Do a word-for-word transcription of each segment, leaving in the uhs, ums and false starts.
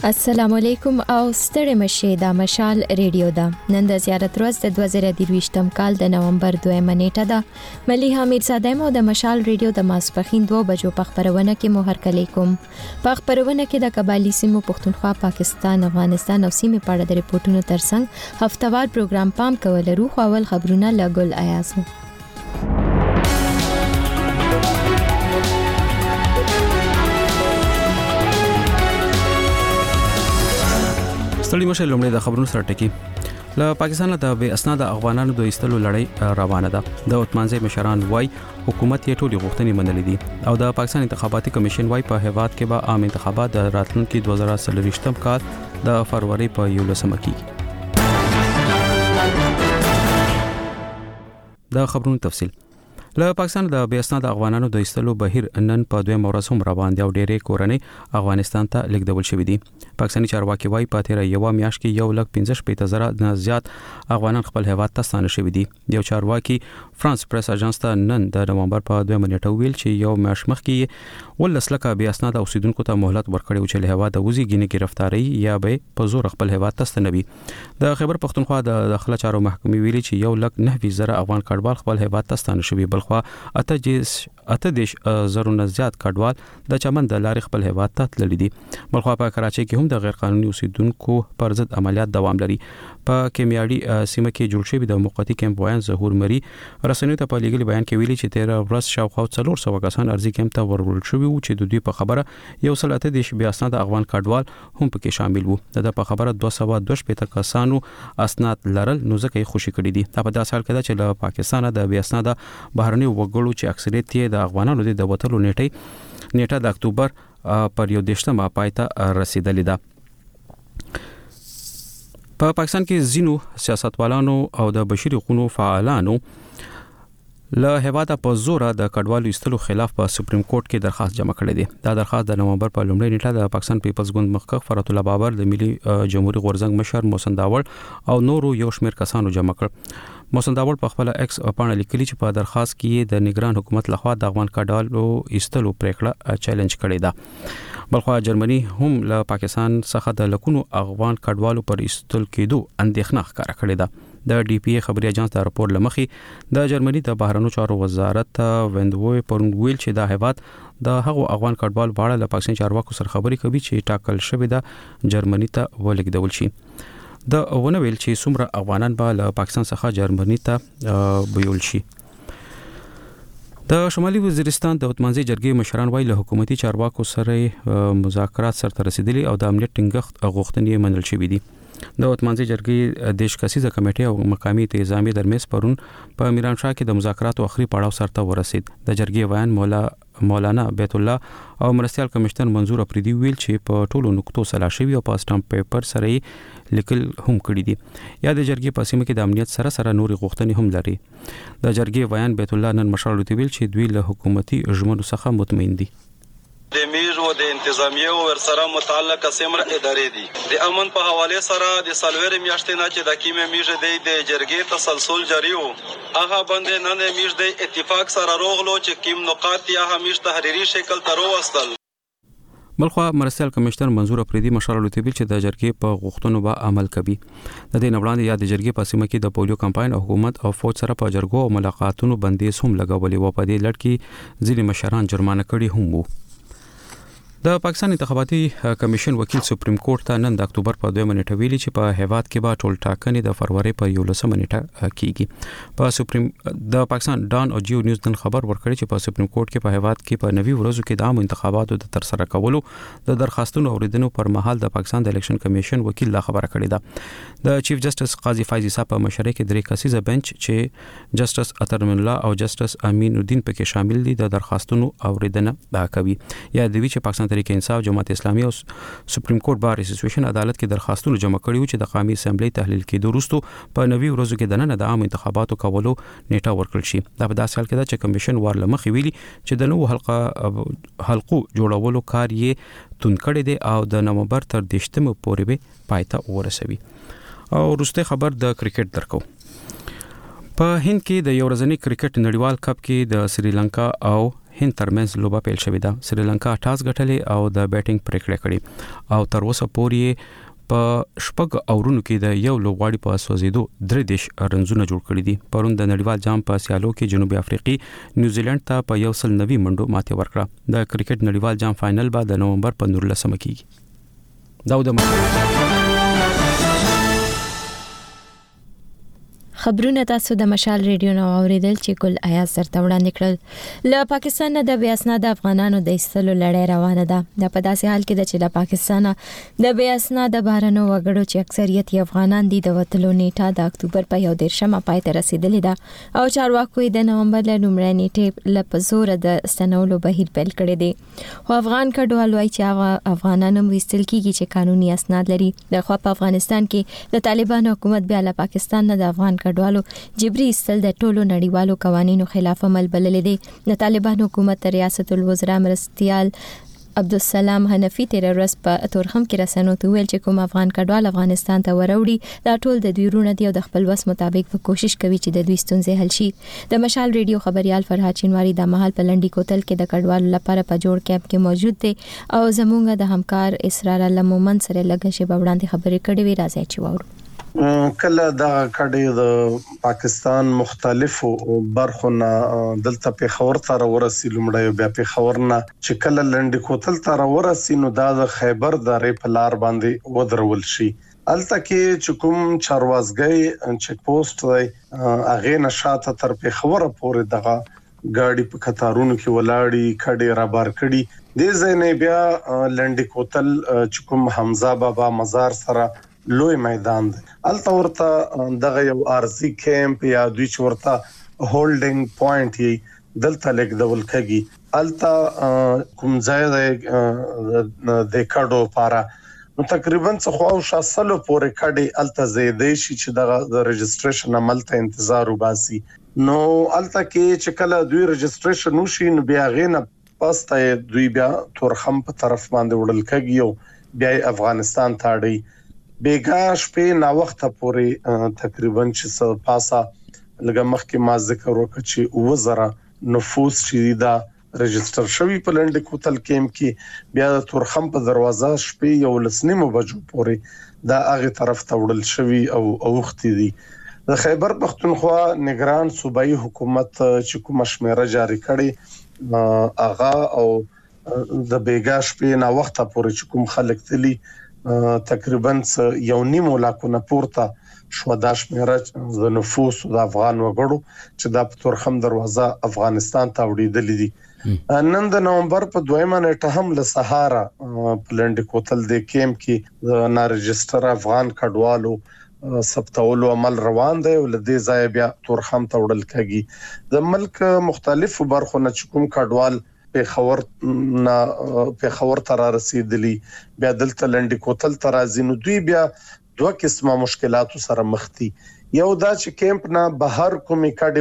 السلام علیکم او ستړي مشه د مشال ریډیو دا نن د زیارت ورځ د دوه زره درویشتم کال د نومبر دویمه نیټه ده ملي حمید صادق مو د مشال ریډیو د ماسپخین دوه بجو په خبرونه کې مو هرکلی کوم په خبرونه کې د قبایلی سیمو پښتونخوا پاکستان افغانستان او سیمې په اړه د ریپورتونو ترڅنګ هفتوار پروګرام پام کول روخ اول خبرونه لګول ایاسو ستړي مشه لومړی د خبرونو سره ټکی له پاکستان د بې اسناد افغانانو د ایستلو لړۍ روانه ده د عثمانزي مشران وای حکومت یې ټولې غوښتنې منلې دي او د پاکستان انتخاباتي کمیشن وای په هیواد کې به عام انتخابات د راتلونکي دوه زره څلوېښتم کال د فروری په یولسمه کې د خبرونو تفصیل له پاکستان د بې اسناد افغانانو د ایستلو بهیر نن په دویم ورځ هم روان دی او ډېرې کورنۍ افغانستان ته لیږدول شوې دي پاکستاني چارواکي وايي په تیر یو میاشت کې یو لک پنځه شپږ زره نه زیات افغانان خپل هیواد ته ستانه شوي دي یو چارواکي فرانس پریس اژانس ته نن د نومبر په دویمه نیټه ویل چې یو میاشت مخکې ولس لکه بې اسناد اوسیدونکو ته مهلت ورکړی و چې له هیواد د وزي ګینې گرفتاری یا به په زور خپل هیواد ته ستنوي د خیبر پښتونخوا د داخله چارو محکمې ویلي چې یو لک نه زره افغان کډوال خپل هیواد ته ستانه شوي بل خو اته دیش اته دیش زرونه زیات کډوال د چمن د لارې خپل هیواد ته تللي دي بلخوا په کراچۍ کې هم د غیر قانوني اوسیدونکو پر ضد عملیات دوام لري په کیمیاړي سیمه کې جوړ شوی د موقتی کیمپ وایان ظهور مری رسنیو ته په لیګل بیان کې ویلي چې تیر ورځ شاوخوا څلور سوه کسان ارزي کیمپ ته ورول شوی و چې د دوی په خبره یو سل اته دیش بیا اسناد افغان کډوال هم پکې شامل وو د په خبره دوه سوه دوه شپږ کسانو اسناد لرل نو ځکه یې خوشی کړی دي په داسې حال کې چې له پاکستان د بیا اسناد بهرني وګړو چې اکثریت یې د افغانانو د وټلو نیټه نیټه د اکتوبر پر یو دیشتمه پایته رسیدلې ده په پاکستان کې زینو سیاستوالانو او د بشري حقوقو فعالانو له هیواده په زور د کډوالو ایستلو خلاف په سپریم کورټ کې درخواست جمع کړی دی دا درخواست د نومبر په لومړۍ نیټه د پاکستان پیپلز ګوند مخکښ فرات الله بابر د ملي جمهوریت غورځنګ مشر محسن داوړ او نورو یو شمېر کسانو جمع کړ محسن داوړ په خپل ایکس پاڼه لیکلي چې په درخواست کې د نگران حکومت لخوا د افغان کډوالو ایستلو پریکړه چیلنج کړې ده بلخوا جرمني هم له پاکستان څخه د لکونو افغان کډوالو پر ایستل کېدو اندېښنه ښکاره کړې ده د ډي پی ای خبري اژانس د راپور لمخې د جرمني د بهرنیو چارو وزارت ویندوی پرون ویل چې د هیواد د هغو افغان کډوال باړه له پاکستان چارواکو سره خبري کوي چې ټاکل شوی د جرمني ته ولګیدل شي د ونه ویل چې څومره افغانان به له پاکستان څخه جرمني ته بیول شي د شمالي وزیرستان د عثمانزي جرګې مشران وایي له حکومتي چارواکو سره مذاکرات سره رسیدلي او د امنیت ټینګښت غوښتنې منل شوې دي د عثمانزي جرګې دیش کسیزه کمیټه او مقامي انتظامی درمیز پرون په میران شاه کې د مذاکراتو اخري پړاو سره ورسید د جرګې ویان مولا مولانا بیت الله او مرستيال کمشنر منظور افریدي ویل چې په ټولو نقطو سلا شوی او په سټامپ پیپر سره لیکل هم کړی دي یا د جرګې په سیمه کې د امنیت سره سره نوري غوښتنې هم لري د جرګې ویان بیت الله نن مشال ویل چې دوی له حکومتي ژمنو څخه مطمئن دي د میژ او د انتظامیه او ور سره متعلقه سمره ادارې دي د امن په حواله سره د سلویر میاشتې نه چې د کیمه میژ د جرګې تسلسل جاری وو هغه باندې نن میژ د اتفاق سره روغلو چې کیم نقاط یا همیش تحریری شکل تر وستل بلخوا مرستيال کمشنر منظور افریدي مشال لوتیبل چې د جرګې په غوښتنو به عمل کوي د دې نوړاندې یا د جرګې په سیمه کې د پولیو کمپاین او حکومت او فوج سره په جرګو او ملاقاتونو بندیز هم لګولې و په دې لړ کې ځینې مشران جرمانه کړي هم وو د پاکستان انتخاباتي کمیشن وکیل سپریم کورټ ته نن د اکتوبر په دویمه نیټه ویلي چې په هیواد کې به ټول ټاکنې د فروری په یولسمه نیټه کیږي په سپریم د پاکستان ډان او جیو نیوز نن خبر ورکړي چې په سپریم کورټ کې په هیواد کې په نوي ورځو کې د عام انتخاباتو د تر سره کولو د درخواستونو اوریدنو پر مهال د پاکستان د الیکشن کمیشن وکیل لا خبره کړې ده د چیف جسټس قاضي فایز عیسی په مشرۍ کې درې کسیزه بنچ چې جسټس اطهر من الله او جسټس امین الدین پکې شامل دي د درخواستونو اوریدنه کوي یا د وی چې پاکستان تحریک انصاف جماعت اسلامي او سپریم کورټ بار اسوسییشن عدالت کې درخواستونه جمع کړي چې د قومي اسمبلی تحلیل کېدو وروسته په نوي ورځو کې د نن د عام انتخاباتو کولو نیټه ورکړل شي دا په داسې حال کې ده چې کمیشن ورله مخې ویلي چې د نوو حلقه حلقو جوړولو کار یې تون کړی دی او د نومبر تر دیشتمه پورې به پایته ورسوي او وروسته خبر د کرکټ درکو په هند کې د یو ورځنی کرکټ نړیوال کپ کې د سریلانکا او هند ترمنځ لوبه پیل شوې ده. سریلانکا ټاس ګټلې او د بیټینګ پریکړه کړې او تر اوسه پورې په شپږ اورونو کې د یو لوبغاړي په سوزیدو درې دیش رنزونه جوړ کړي دي. پرون د نړیوال جام په سیالو کې جنوبي افریقي نیوزیلند ته په یو سل نوي منډو ماته ورکړه. د کرکټ نړیوال جام فائنل به د نومبر په نولسمه کېږي. داود خبرونه تاسو د مشال ریډیو نو اوریدل چې ګل آیاز سره وړاندې کړل. له پاکستان نه د بې اسناده افغانانو د ایستلو لړۍ روانه ده. د په داسې حال کې د چې له پاکستان د بې اسناده بهرنو وګړو چې اکثریت افغانان دي د وټلو نیټه د اکتوبر په یو دیرشمه پای ته رسیدلې ده او چارواکو د نومبر له لومړۍ نیټې له پزور د استنولو بهیر پیل کړی دی. خو افغان کډوال وایي چې هغه افغانانو وستل کیږي چې قانوني اسناد لري. د خو په افغانستان کې د طالبان حکومت بیا له پاکستان نه د افغان کډوالو جبري استل د ټولو نړیوالو قوانینو خلاف عمل بلل دي. د طالبان حکومت ریاست الوزرا مرستيال عبدالسلام حنفي تیر ورځ په تورخم کې رسنو ته ویل چې کوم افغان کډوال افغانستان ته وروړي دا ټول د دوی رونه دي او د خپل وس مطابق په کوشش کوي چې د دوی ستونزې حل شي. د مشال ریډیو خبريال فرهاد چینواری د محل په لنډي کوتل کې د کډوالو لپاره په جوړ کیمپ کې موجود دي او زموږ د همکار اسرار لمومن سره لږه شی وړاندې خبرې کړې وی راځي چې وورو. کله دا کډي د پاکستان مختلفو برخو نه دلته په خبر تر ورسې لمړی بیا په خبر نه چې کله لنډ کوتل تر ورسې نو دا د خیبر درې په لار باندې ودرول شي. الته کې چې کوم چاروازګي چک پوسټ دی اغه نشاته تر په خبره پورې دغه ګاډي په قطارونو کې ولاړی کډي را بار کړي د زینې بیا لنډ کوتل چې کوم حمزه بابا مزار سره لوی میدان دی. الته ورته دغه یو ارزي کیمپ یا دوی ورته هولډینګ پوینټ یې دلته لیک دول کېږي. الته کوم ځای د کډو لپاره نو تقریبا څه خو شاسلو پورې کډي الته زیدې شي چې دغه د ريجستریشن عمل ته انتظار وباسي. نو الته کې چې کله دوی ريجستریشن وشي نو بیا غینه پاسته دوی بیا تورخم په طرف باندې وړل کېږي او بیا افغانستان ته اړي. بیګاش په نا وخت پورې تقریبا چې څه پاسا لږه مخکې ما ذکر وکړ چې وزره نفوس چې دا ريجستر شوی په لنډ کوتل کیمپ کې بیا د تورخم په دروازه شپې یو لسنیمو بجو پورې دا هغه طرف ته وړل شوی او اوختي دي. د خیبر پختونخوا نگران صوبایي حکومت چې کوم شمیره جاری کړي اغا او د بیګاش په نا وخت پورې چې کوم خلک تلي تقریبا یو نیمو لاکونه پورته شو د شمیره د نفوس د افغان وګړو چې د تورخم دروازه افغانستان ته وړيدل دي. نن د نومبر په دویمه نیټه هم له سهارا په لنډ کوتل د کیمپ کې د نارجستر افغان کډوالو ثبتولو عمل روان دی او لدې ځای بیا تورخم ته وړل کېږي. د ملک مختلفو برخو نه کوم کډوال په خبر نه په خبر تر رسیدلی بیا دلته لنډ کوتل تر ازینو دوی بیا دوه قسمه مشکلات سره مخ دي. یو دا چې کیمپ نه بهر کومې کډي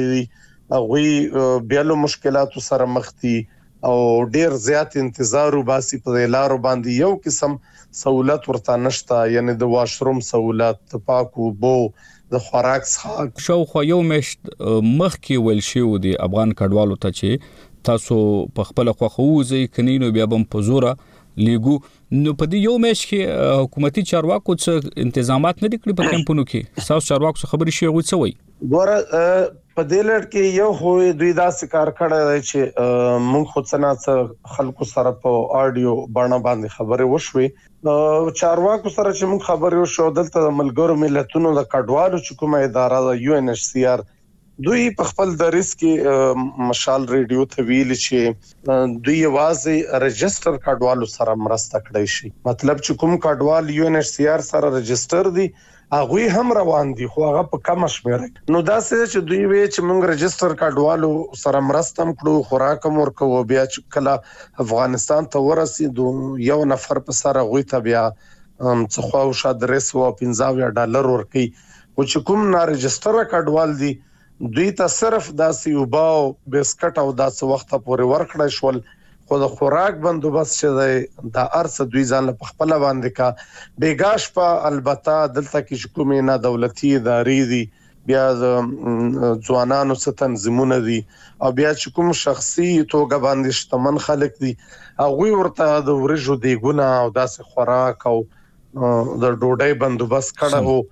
ولاړې هغه بیا له مشکلات سره مخ دي او ډیر زیات انتظار وباسي په لارو باندې یو قسم سہولت ورته نشته یعنی د واشروم سہولت پاکو بو د خوراک څخه شو خو یو مشت مخ کې ول شي و دي افغان کډوالو ته چې تاسو په خپل خوخوځي کنينو بیا بم پزوره لیګو نو په دې یو مېش کې حکومتي چارواکو څخه تنظیمات نه کړی په کمپونو کې تاسو چارواکو خبري شي غوڅ وي ګوره په دې لړ کې یو خو دوی دا کار کړی چې مونږ خو څنګه خلکو سره په اډیو باندې باندې خبرې وشوي چارواکو سره چې مونږ خبرې وشو دلته د ملګرو ملتونو د کډوالو چې کومه اداره د یو ان ایچ سی آر دوی په خپل درس کې مشال ریډیو ته ویل چې دوی واځي ريجستر کډوالو سره مرسته کړی شي. مطلب چې کوم کډوال یو ان ایچ سی آر سره ريجستر دي هغه هم روان دي خو هغه په کم شمیر نو دا چې دوی وی چې موږ ريجستر کډوالو سره مرسته کړو خوراک مور کوو بیا چې کله افغانستان ته ورسېدو یو نفر په سره غوي ته بیا څه خو شاد ریس و پنځه ډالر ورکي او چې کوم نا ريجستر کډوال دي دوی ته صرف داسې وباو بسکټ او داسې وخت پورې ورکړی شول خو د خوراک بندوبست چې د ارس دوی ځان په خپل باندې کا بیګاش په البته دلته کې کومې نه دولتي ادارې دي بیا ځوانانو څخه تنظیمونه دي او بیا چې کوم شخصي توګه باندې شتمن خلک دي هغه ورته د ورجو دیګونه او داسې خوراک او د ډوډۍ بندوبست کړه وو.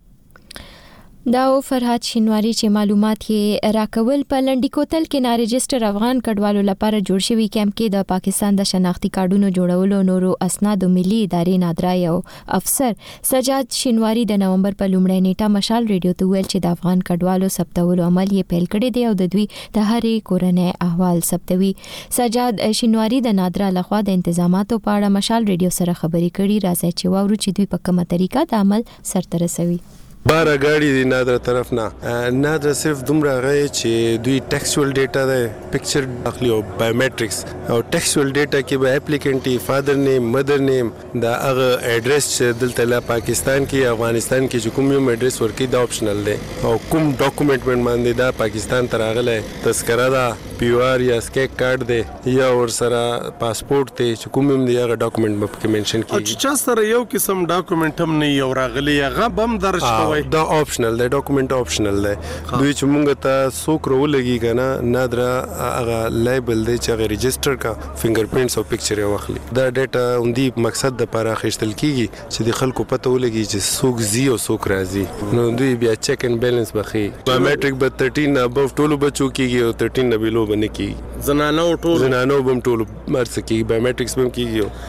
دا فرحات شینواری چې معلومات یې راکول په لنډی کوتل کې نارجستر افغان کډوالو لپاره جوړ شوی کیمپ کې د پاکستان د شناختی کارډونو جوړولو نورو اسناد ملي ادارې نادرا یو افسر سجاد شینواری د نومبر په لومړۍ نیټه مشال ریډیو ته ویل چې د افغان کډوالو ثبتولو عمل یې پیل کړی دی او د دوی د هرې کورنۍ احوال ثبتوي. سجاد شینواری د نادرا لخوا د انتظاماتو په اړه مشال ریډیو سره خبرې کړي، راځي چې واورو چې دوی په کومه طریقه د عمل سرته رسوي. بارا گاڑی دی نادر طرف نه نادر صرف دومره غي چې دوی ټیکسچوال ډیټا ده پکچر اخلي او بایومټریکس او ټیکسچوال ډیټا کې به اپلیکانټي فادر نیم مدر نیم دا هغه اډرس چې دلته لا پاکستان کې افغانستان کې چې کوم یو اډرس ورکی دا آپشنل دی او کوم ډاکومېنټ باندې دا پاکستان ته راغله تذکرہ دا پیو آر یا سکیک کارت دی یا ور سره پاسپورت دی چې کوم هم دی هغه ډاکومېنټ په منشن کیږي. چې چا سره یو قسم ډاکومېنټ هم نه یو راغلی هغه بم درج کوي دا آپشنل دی ډاکومېنټ آپشنل دی. دوی چې مونږ ته څوک راولګي کنه نادر هغه لیبل دی چې هغه ريجستر کا فنگر پرینټس او پکچر یې واخلي. دا ډیټا اوندی مقصد د لپاره خښتل کیږي چې د خلکو پته ولګي چې څوک زی او څوک راځي. نو دوی بیا چیک ان بیلانس بخي بایومټریک به تیرټین ابو ټولو بچو کیږي او تیرټین بلو باندې کیږي. زنانو ټولو زنانو بم ټولو مرڅ کیږي بایومټریکس بم کیږي.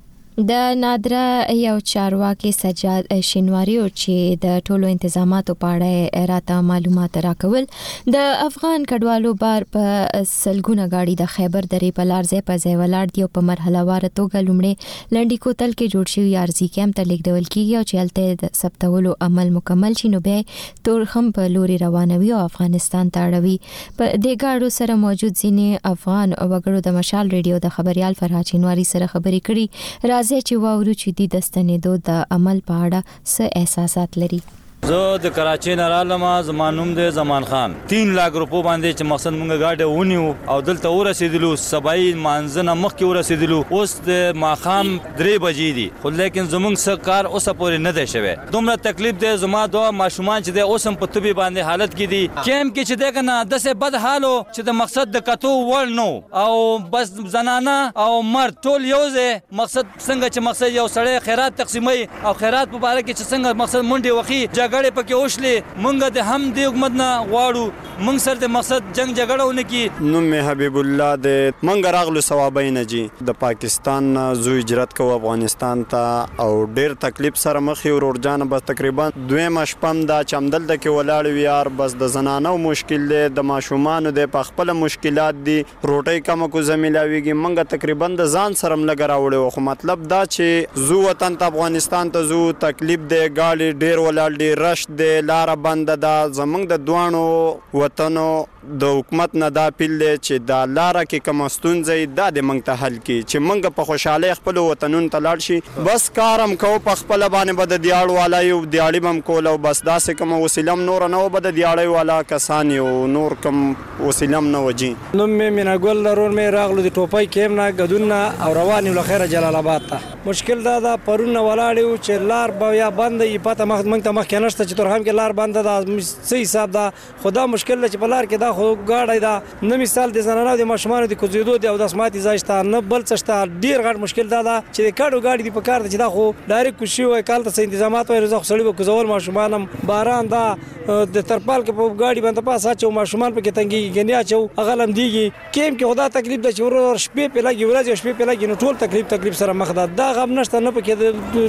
د نادرا یو چارواکي سجاد شینواری او چې د ټولو انتظاماتو په اړه راته معلومات راکول. د افغان کډوالو بار په سلګونه گاډي د خیبر درې په لار ځای په ځای ولاړ دی او په مرحله وار توګه لومړی لنډی کوتل کې جوړ شوی ارزي کیمپ ته لیږدول کیږي او چې هلته د ثبتولو عمل مکمل شي نو به تورخم په لوري روانوي او افغانستان ته اړوي. په دې گاډو سره موجود ځینې افغان وګړو د مشال ریډیو د خبريال فرحات شینواری سره خبرې کړي. راځي چې واورو چې د دستنیدو د عمل په اړه څه احساسات لري. زه د کراچۍ نه رالم، زما نوم دی زمان خان. تین لاک روپو باندې چې مقصد مونږ گاډي ونیو او دلته ورسېدلو سبای مانځنه مخکې ورسېدلو اوس د ماخام درې بجې دي خو لیکن زمونږ څه کار اوسه پورې نه دی شوی. دومره تکلیف دی زما دوه ماشومان چې دی اوس هم په طبي باندې حالت کې دي. کیمپ کې چې دی که نه داسې بد حالو چې د مقصد د کتو وړ نو او بس زنانه او مرد ټول یو ځای مقصد څنګه چې مقصد یو سړی خیرات تقسیموي او خیرات په باره کې چې څنګه مقصد منډې وخي جګړې پکې وشلې مونږ د هم د حکومت نه غواړو مونږ سره د مقصد جنگ جګړه ونه کی. نوم می حبیب الله د مونږ راغلو ثوابین جی د پاکستان زو هجرت کو افغانستان ته او ډیر تکلیف سره مخ یو ورجان بس تقریبا دویم شپم دا چمدل د کې ولاړ ویار بس د زنانو مشکل دی د ماشومان د خپل مشکلات دي روټي کم کو زمیلاویږي مونږ تقریبا د ځان سره ملګر راوړو خو مطلب دا چې زو وطن ته افغانستان ته زو تکلیف دی گاډي ډیر ولاړ دی رش د لار بند دا زمنګ د دوانو وطنو د حکومت نه دا پیل دی چې دا لار کې کوم ستونزې دا د منګ ته حل کی چې منګ په خوشاله خپل وطنون ته لاړ شي بس کارم کو په خپل باندې بد دیاړ والا یو دیاړي بم کول او بس داسې کوم وسیلم نور نه بد دیاړي والا کسان یو نور کوم وسیلم نه وجي. نو مې مینا ګل لرور مې راغلو د ټوپای کېم نه غدون او روان له خیره جلال آباد ته مشکل دا دا پرون ولاړ چې لار بیا بند یې پته مخ منګ ته مخ کې نشته چې تر هم کې لار بند دا صحیح حساب دا خدا مشکل چې په لار کې دا خو گاډی دا نه مثال د زنانو د ماشومان د کوزیدو دی او د اسماتي ځایشته نه بل څه ډیر غټ مشکل دا دا چې د کاډو گاډي دی په کار چې دا خو ډایرک کوشي وای کال ته انتظامات وای رزق سړی به کوزول ماشومانم باران دا د ترپال کې په گاډي باندې پاسه چې ماشومان په کې تنګي غنیا چې اغلم دیږي کیم کې خدا تکلیف د چور شپې په لګي ورځ شپې په لګي نو ټول تکلیف تکلیف سره مخ دا دا غم نشته نه پکې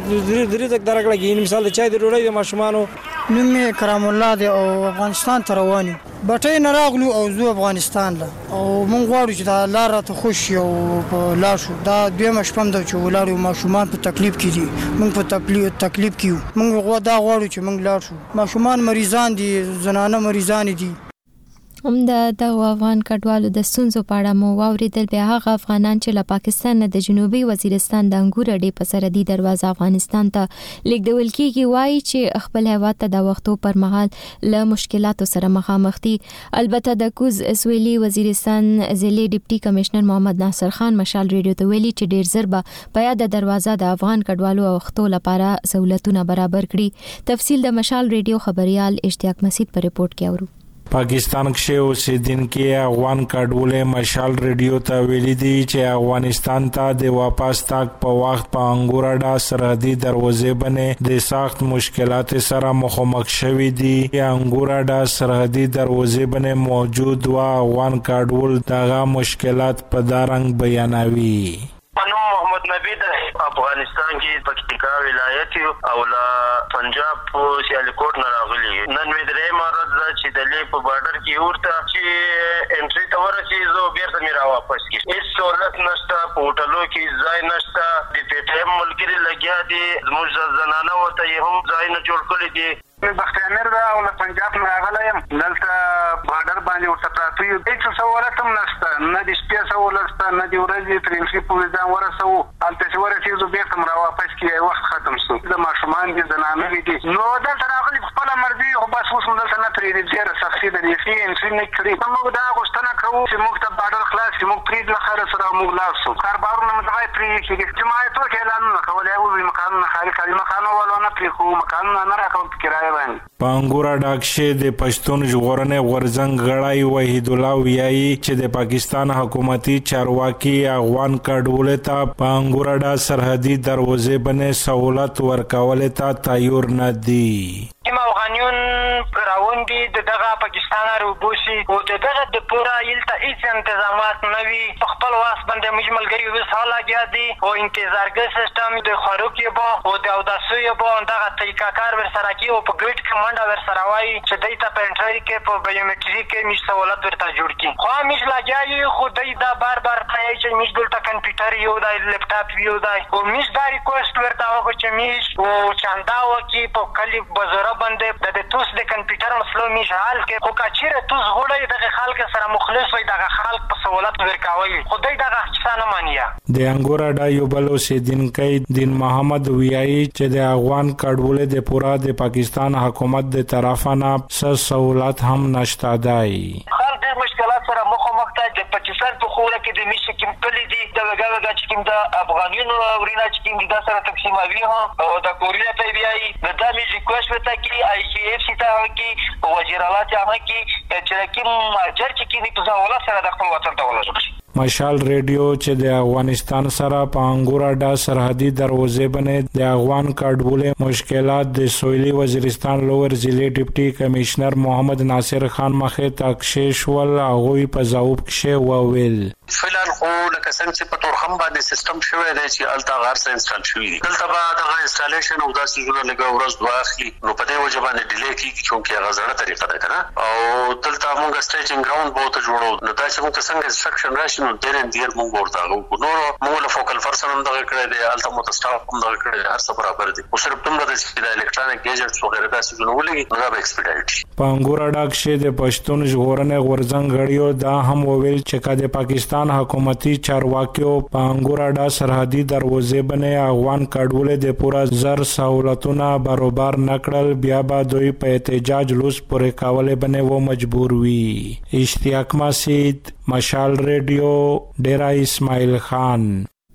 د رزق درکړي مثال د چای د ډوډۍ د ماشومانو. نوم کرام الله دی او افغانستان ته رواني بټې نه راغلو او زو افغانستان له او مونږ غواړو چې دا لار ته خوش یو په لاشو دا دویم شپم د چې ولارو ماشومان په تکلیف کې دي مونږ په تکلیف تکلیف کیو مونږ غوا دا غواړو چې مونږ لار شو ماشومان مریضان دي زنانه مریضان دي. هم د دغه افغان کډوالو د ستونزو په اړه مو واوریدل. بیا هغه افغانان چې له پاکستان نه د جنوبي وزیرستان د انګور اډې په سرحدي دروازه افغانستان ته لیږدول کیږي وایي چې خپل هیواد ته د وختو پر مهال له مشکلاتو سره مخامخ دي. البته د کوز سویلي وزیرستان ضلعي ډیپټي کمشنر محمد ناصر خان مشال ریډیو ته ویلي چې ډیر زر به په یاد دروازه د افغان کډوالو او وختو لپاره سہولتونه برابر کړي. تفصیل د مشال ریډیو خبريال اشتیاق مسید په ریپورت کې اورو. پاکستان کې اوسیدونکو افغان کډوالو مشال ریډیو ته ویلي دي چې افغانستان ته د واپس تاک په وخت په انګور اډه سرحدي دروازې باندې د سخت مشکلات سره مخامخ شوي دي. انګور اډه سرحدي دروازې باندې موجود و افغان کډوال دغه مشکلات په دارنګ بیانوي. نو محمد نبی د افغانستان کې پکتیکا ولایت او لا پنجاب په سیالکوټ نه راغلی. نن مې درې مراد چې د لې په بارډر کې ورته چې انټری ته ورسې زه بیرته مې را واپس کی. هیڅ سہولت نشته، په هوټلو کې ځای نشته، د پی ټی ایم ملګری لګیا دي، زموږ زنانه ورته هم ځای نه جوړ کړی دي. مې بختیانر دا او له پنجاب نه راغلی یم، دلته بارډر باندې ورته پراته یو. هېڅ سہولت هم نشته، نه د شپې سہولت شته، نه د ورځې تر انټري پورې ځان ورسوو. هلته چې ورسېږو بیرته م راواپس کړي، وخت ختم شو. د ماشومان دي، زنانه دي، نو دلته راغلي په خپله مرضي، خو بس اوس م دلته نه پرېږدي. ډېره سختي ده، بیخي انټري نه کړي. موږ دا غوښتنه کوو چې موږ ته بارډر خلاص کړي، موږ پرېږدي خیر سره موږ لاړ شو. کاروبارونه مو دغه پرې کړي، جماعتو کې اعلانونه کول، ووایي مکانونه خالي کړي، مکانونه ولو نه پرېښوو، مکانونه نه راکوو په کرایه باندې. په انګور اډه کې د پښتون ژغورنې غورځنګ غړی وحید الله ویایي چې د پاکستان حکومتي چارواکي افغان کډوالو ته په انګور اډه سرحدي دروازې باندې سہولت ورکول ته تیار نه دي. کوم افغانیون راوون دي د دغه پاکستان روبوسي او د دغه د پورا یلته هیڅ تنظیمات نه وي. په خپل واس باندې موږ ملګري وس حاله لګیا دي او انتظارګر سیستم د خاروکي با او د اوداسوی با دغه طریقه کار ور سره کی او په ګریډ کمانډ ور سره وای چې دای ته په انټری کې په بایومټریک کې موږ سہولت ورته جوړ کی. خو موږ لګیا یو خو دای دا بار بار کوي چې موږ دلته کمپیوټر یو دای لپټاپ یو دای او موږ دا ریکوست ورته وکړو چې موږ او چاندا وکي په کلی بازار باندې د توس د کمپیوټر مسلو موږ حل کې خو کچیره توس غوړې دغه خلک سره مخلص وي، دغه خلک په سہولت ورکاوي. خدای دغه څه نه مانیا. د انګور اډه یو بل اوسیدونکو دین محمد ویایي چې د افغان کډوالو د پورا د پاکستان حکومت د طرفه نه څه سہولت هم نشته دی. خلک ډېر مشکلات سره مخامخ دي. د پاکستان په خوله کې د میشي کوم کلی دي د وګړو چې کوم د افغانانو ورینه چې کوم د سره تقسیموي هم او د کوریا په بیاي د دامي ریکوست وته کې آی سی اف سی ته کې وزیر اعلی ته کې چې کوم اجر چې کې په ځاوله سره د خپل وطن ته ولري. مشال ریډیو چې د افغانستان سره په انګور اډه سرحدي دروازې باندې د افغان کډوالو مشکلات د سویلي وزیرستان لوور ضلع ډیپټي کمشنر محمد ناصر خان مخه تکشیش ول هغه په ځواب کې وویل. فلال خو لکه څنګه چې په تورخم باندې سیستم شوی دی چې التا غار سره انسټال شوی دی، دلته به دغه انسټالیشن او داسې جوړه لګا ورځ دوه اخلي، نو په دې وجه باندې ډیلی کیږي چې هغه زړه طریقه ده کنه. او دلته موږ سټیجینګ ګراوند بہت جوړو، نو دا چې موږ څنګه انسټرکشن راشي نو ډېر ډېر موږ ورته غو نو موږ له فوکل پرسن هم دغه کړی دی، الته مو تاسو هم دغه کړی دی، هر څه برابر دي. او صرف دومره د الکترونیک گیجټس وغیرہ داسې جوړ ولګي نو دا به ایکسپیډایټ. په انګور اډه کې د پښتون ژغورنې غورځنګ غړیو دا هم وویل چې کله پاکستان حکومتي چارواکیو په انګور اډه سرحدي دروازې باندې افغان کډوالو د پورا زر سہولتونه برابر نکړل، بیا به دوی په احتجاج لوس پورې کولې باندې و مجبور وي. اشتیاق مسید، مشال ریډیو، ډیرا اسماعیل خان.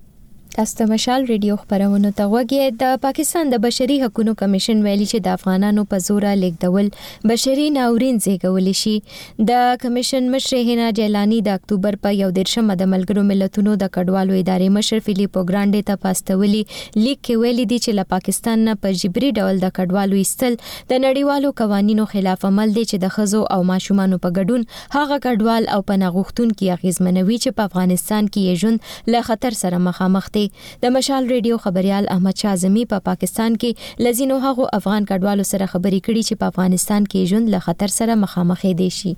تاسو مشال ریډیو خبرونه ته وګورئ. د پاکستان د بشري حقوقو کمیشن ویلي چې د افغانانو په زور لیکدول بشري ناورین زیږول شي. د کمیشن مشر هینا جیلانی د اکتوبر په یو دیرشمه د ملګرو ملتونو د کډوالو ادارې مشر فلیپو ګرانډي ته پاستولي لیک کې ویلي دي چې له پاکستان نه په جبري ډول د کډوالو ایستل د نړیوالو قوانینو خلاف عمل دی چې د ښځو او ماشومانو په ګډون هغه کډوال او پناه غوښتونکي اغیزمنوي چې په افغانستان کې یې ژوند له خطر سره مخامخ دي. د مشال ریډیو خبريال احمد شاه اعظمي په پا پاکستان کې لزینو هغه افغان کډوالو سره خبرې کړي چې په افغانستان کې ژوند له خطر سره مخامخ دي شي.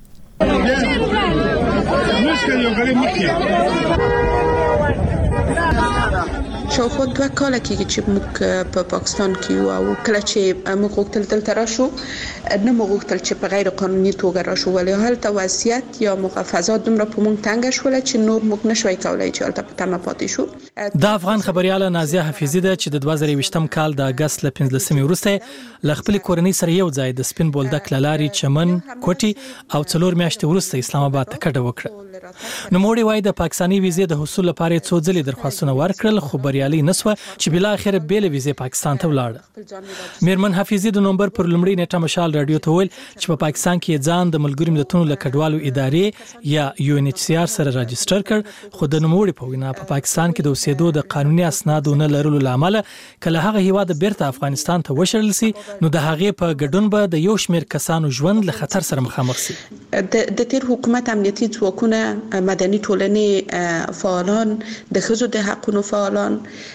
شاوخوا دوه کال کېږي چې موږ په پاکستان کې یو او کله چې موږ غوښتل دلته راشو نه موږ غوښتل چې په غیر قانوني توګه راشو ولې هلته وضعیت یا مغفزه دومره په موږ تنګ شول چې نور موږ نشوي کولای چې هلته په تمه پاتې شو. د افغان خبرياله نازیه حفیظی ده چې د دوه زره یوویشتم کال د اگست ل پنځلسمې وروسته ل خپل کورنۍ سره یو ځای د سپین بولدک لاري چمن کوټي او څلور میاشتې وروسته اسلام آباد ته کډه وکړه. نو موړي وای د پاکستاني ویزې د حصول لپاره څو ځلې درخواستونه ورکړل خو بریالي نسوه چې بل اخر بیل ویزې پاکستان ته ولاړ. میرمن حفیظی د نومبر پر لومړي نیټه مشال رادیو ته ویل چې په پاکستان کې ځان د ملګرو ملتونو له کډوالو ادارې یا یو ان ایچ سی آر سره راجستر کړ خو د نوموړي په وینا په پاکستان کې د اوسېدو د قانوني اسنادو نه لرلو لامل کله هغه هیواد بیرته افغانستان ته وشړل سي نو د هغه په ګډون به د یو شمېر کسانو ژوند له خطر سره مخامخ سي. د تیر حکومت امنیتي ځواکونه مدني ټولنې فعالان د ښځو د حقوقو فعالان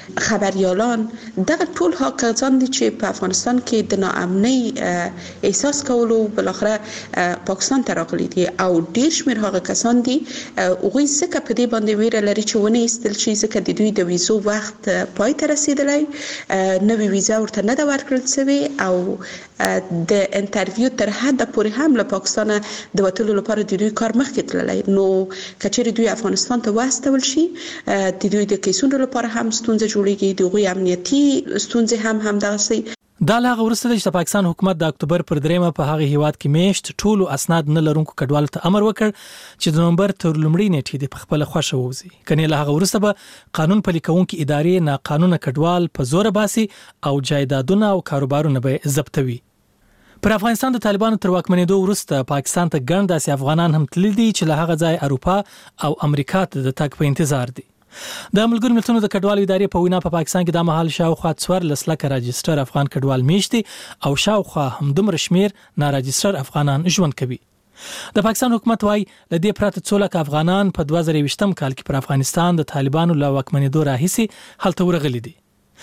خبريالان دغه ټول ها کسان دي چې په افغانستان کې د ناامنۍ احساس کولو بل اخره پاکستان ته راغلي دي او ډیر شمېر هغه کسان دي هغوی څخه په دې باندې ویره لري چې ونه ایستل شي ځکه د دوی د ویزو وخت پای ته رسیدلی نوې ویزه ورته نه ده ورکړل شوې او د انټرویو تر حده پورې هم له پاکستان د وتلو لپاره د دوی کار مخکې تللی نو کچېرې دوی افغانستان ته واستول شي د دوی د کیسونو لپاره هم ستونزه جوړیږي د هغوی امنیتي ستونزې هم همدغسې. دا لا غوړسته چې د پاکستان حکومت د اکتوبر پر دریمه په هغه هیواد کې میشت ټولو اسناد نه لرونکو کډوالو ته امر وکړ چې د نومبر تر لومړۍ نیټې د خپل خوښه ووزي کني له هغه ورسته به قانون پلي کوونکې ادارې نه قانون کډوال په زور باسي او جایدادونه او کاروبارونه به ضبطوي. پر افغانستان د طالبانو تر واکمنېدو وروسته پاکستان ته ګڼ داسې افغانان هم تللي دي چې له هغه ځای اروپا او امریکا ته د تګ په انتظار دي. د ملګرو ملتونو د کډوالو ادارې په وینا په پا پاکستان کې د مهال شاوخوا څوارلس لکه راجستر افغان کډوال میشتي او شاوخوا همدومره شمیر ناراجستر افغانان ژوند کوي. د پاکستان حکومت وايي ل دې پراته څو لکه افغانان په دوه زره یوویشتم کال کې پر افغانستان د طالبانو له واکمنېدو راهیسې هلته ورغلي دي.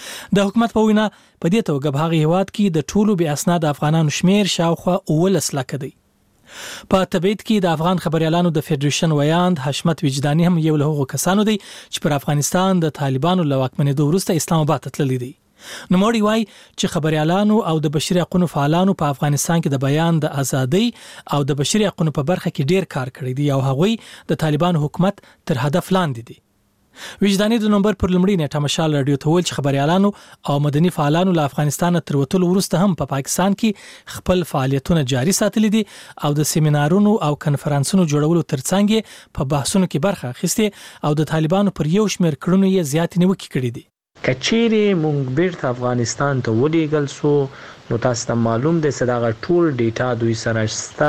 د حکومت په وینا په دې توګه په هغه هیواد کې د ټولو بې اسناد افغانانو شمیر شاوخوا اوولس لکه دی. په تبعید کې د افغان خبريالانو د فدریشن ویاند حشمت وجداني هم یو له هغو کسانو دی چې پر افغانستان د طالبانو له واکمنېدو وروسته اسلام آباد ته تللي دي. نوموړي وایي چې خبريالانو او د بشري حقوقو فعالانو په افغانستان کې د بیان د ازادۍ او د بشري حقوقو په برخه کې ډیر کار کړی دی او هغوی د طالبانو حکومت تر هدف لاندې دي. وجداني د نومبر پر لومړۍ نیټه مشال رادیو ته ویل چې خبريالانو او مدني فعالانو له افغانستان تر وتلو وروسته هم په پا پاکستان کې خپل فعالیتونه جاري ساتلي دي او د سیمینارونو او کنفرانسونو جوړولو ترڅنګ په بحثونو کې برخه اخیسته او د طالبانو پر یو شمېر کړنو یې زیاتې نیوکې کړې دي. کچېرې مونږ بیرته افغانستان ته ولېږل سو نو تاسو ته معلوم دی چې دا ټول ډیټا دوی سره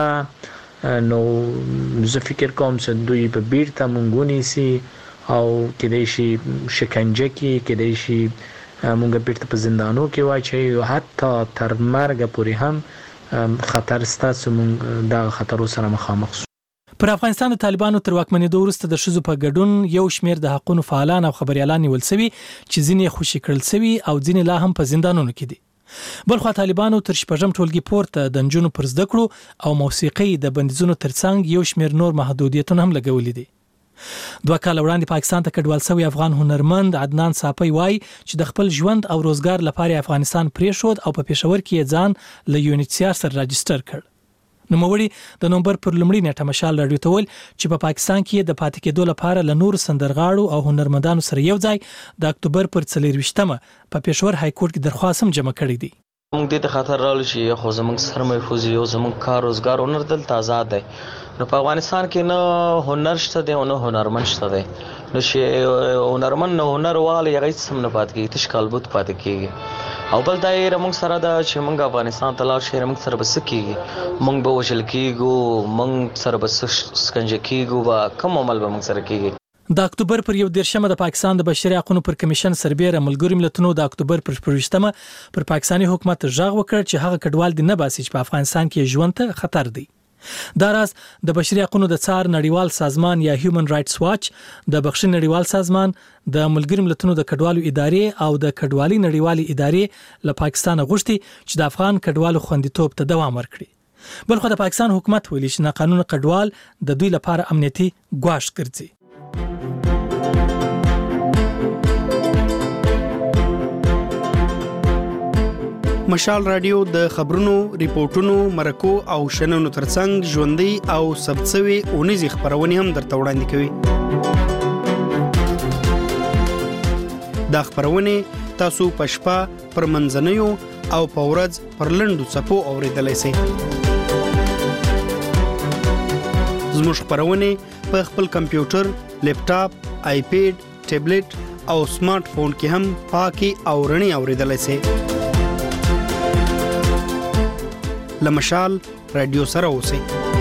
شته نو زه فکر کوم چې دوی په بیرته مونږ ونیسي او کېدای شي شکنجه کې کېدای شي مونږ بیرته په زندانو کې واچي حتی تر مرګ پورې هم خطر ستاسو مونږ دا خطر سره مخامخ سو. پر افغانستان د طالبانو تر واکمنېدو وروسته د ښځو په ګډون یو شمېر د حقوقو فعالان او خبريالان نیول شوي چې ځینې خوشي کړل شوي او ځینې لا هم په زندانونو کې دي. بلخو طالبانو تر شپږم ټولګي پورته د نجونو پر زده کړو او موسیقي د بندیزونو ترڅنګ یو شمېر نور محدودیتونه هم لګولي دي. دوه کال وړاندې پاکستان ته کډوال شوی افغان هنرمند عدنان صافی وای چې د خپل ژوند او روزګار لپاره افغانستان پریښود او په پېښور کې ځان له یو ان ایچ سی آر سره راجستر کړ. نوموړي د نومبر پر لومړۍ نیټه مشال رادیو ته ویل چې په پاکستان کې د پاتې کېدو لپاره له نورو سندرغاړو او هنرمندانو سره یو ځای د اکتوبر پر څلرویشتمه په پېښور های کورټ کې درخواست هم جمع کړی دی. موږ د خطر راول شي خو زموږ سره محفوظ یو زموږ کار روزګار هنر دلته آزاد دی. نو په افغانستان کې نه هنر شته دی او نه هنرمند شته دی نو چې هنرمند نه هنر والی هغه سم نه پات کیږي تش کالبوت پات کیږي او بل دا یې موږ سره دا چې موږ افغانستان ته لاړ شي موږ سره بس کیږي موږ به وشل کیږو موږ سره بس سکنجه کیږو وا کوم عمل به موږ سره کیږي. د اکتوبر پر یو دیرشمه د پاکستان د بشري حقوقو پر کمیشن سربېره ملګرو ملتونو د اکتوبر پر شپږمه پر پاکستاني حکومت ژغ وکړ چې هغه کډوال دي نه باسي چې په افغانستان کې ژوند ته خطر دی. دا راز د بشري حقوقو د څار نړیوال سازمان یا هیومن رائټس واچ د بخښنې نړیوال سازمان د ملګرو ملتونو د کډوالو ادارې او د کډوالي نړیوالي ادارې له پاکستان غوښتي چې د افغان کډوالو خوندیتوب ته دوام ورکړي. بلخو د پاکستان حکومت ویلي چې ناقانونه کډوال د دوی لپاره امنیتي ګواښ ګرځي. مشال رادیو د خبرونو، ریپورتونو، مرکو او شننو ترڅنګ ژوندۍ او سبڅوي اونیزي خبرونه هم درته وړاندې کوي. دا خبرونه تاسو په شپه، پر منځنیو او په ورځ پر لنډو څپو اوریدلای شئ. زموږ خبرونه په خپل کمپیوټر، لیپټاپ، آیپیډ، ټابلیټ او سمارټ فون کې هم پاکي او رڼي اوریدلای شئ. لمشال رادیو سره اوسئ.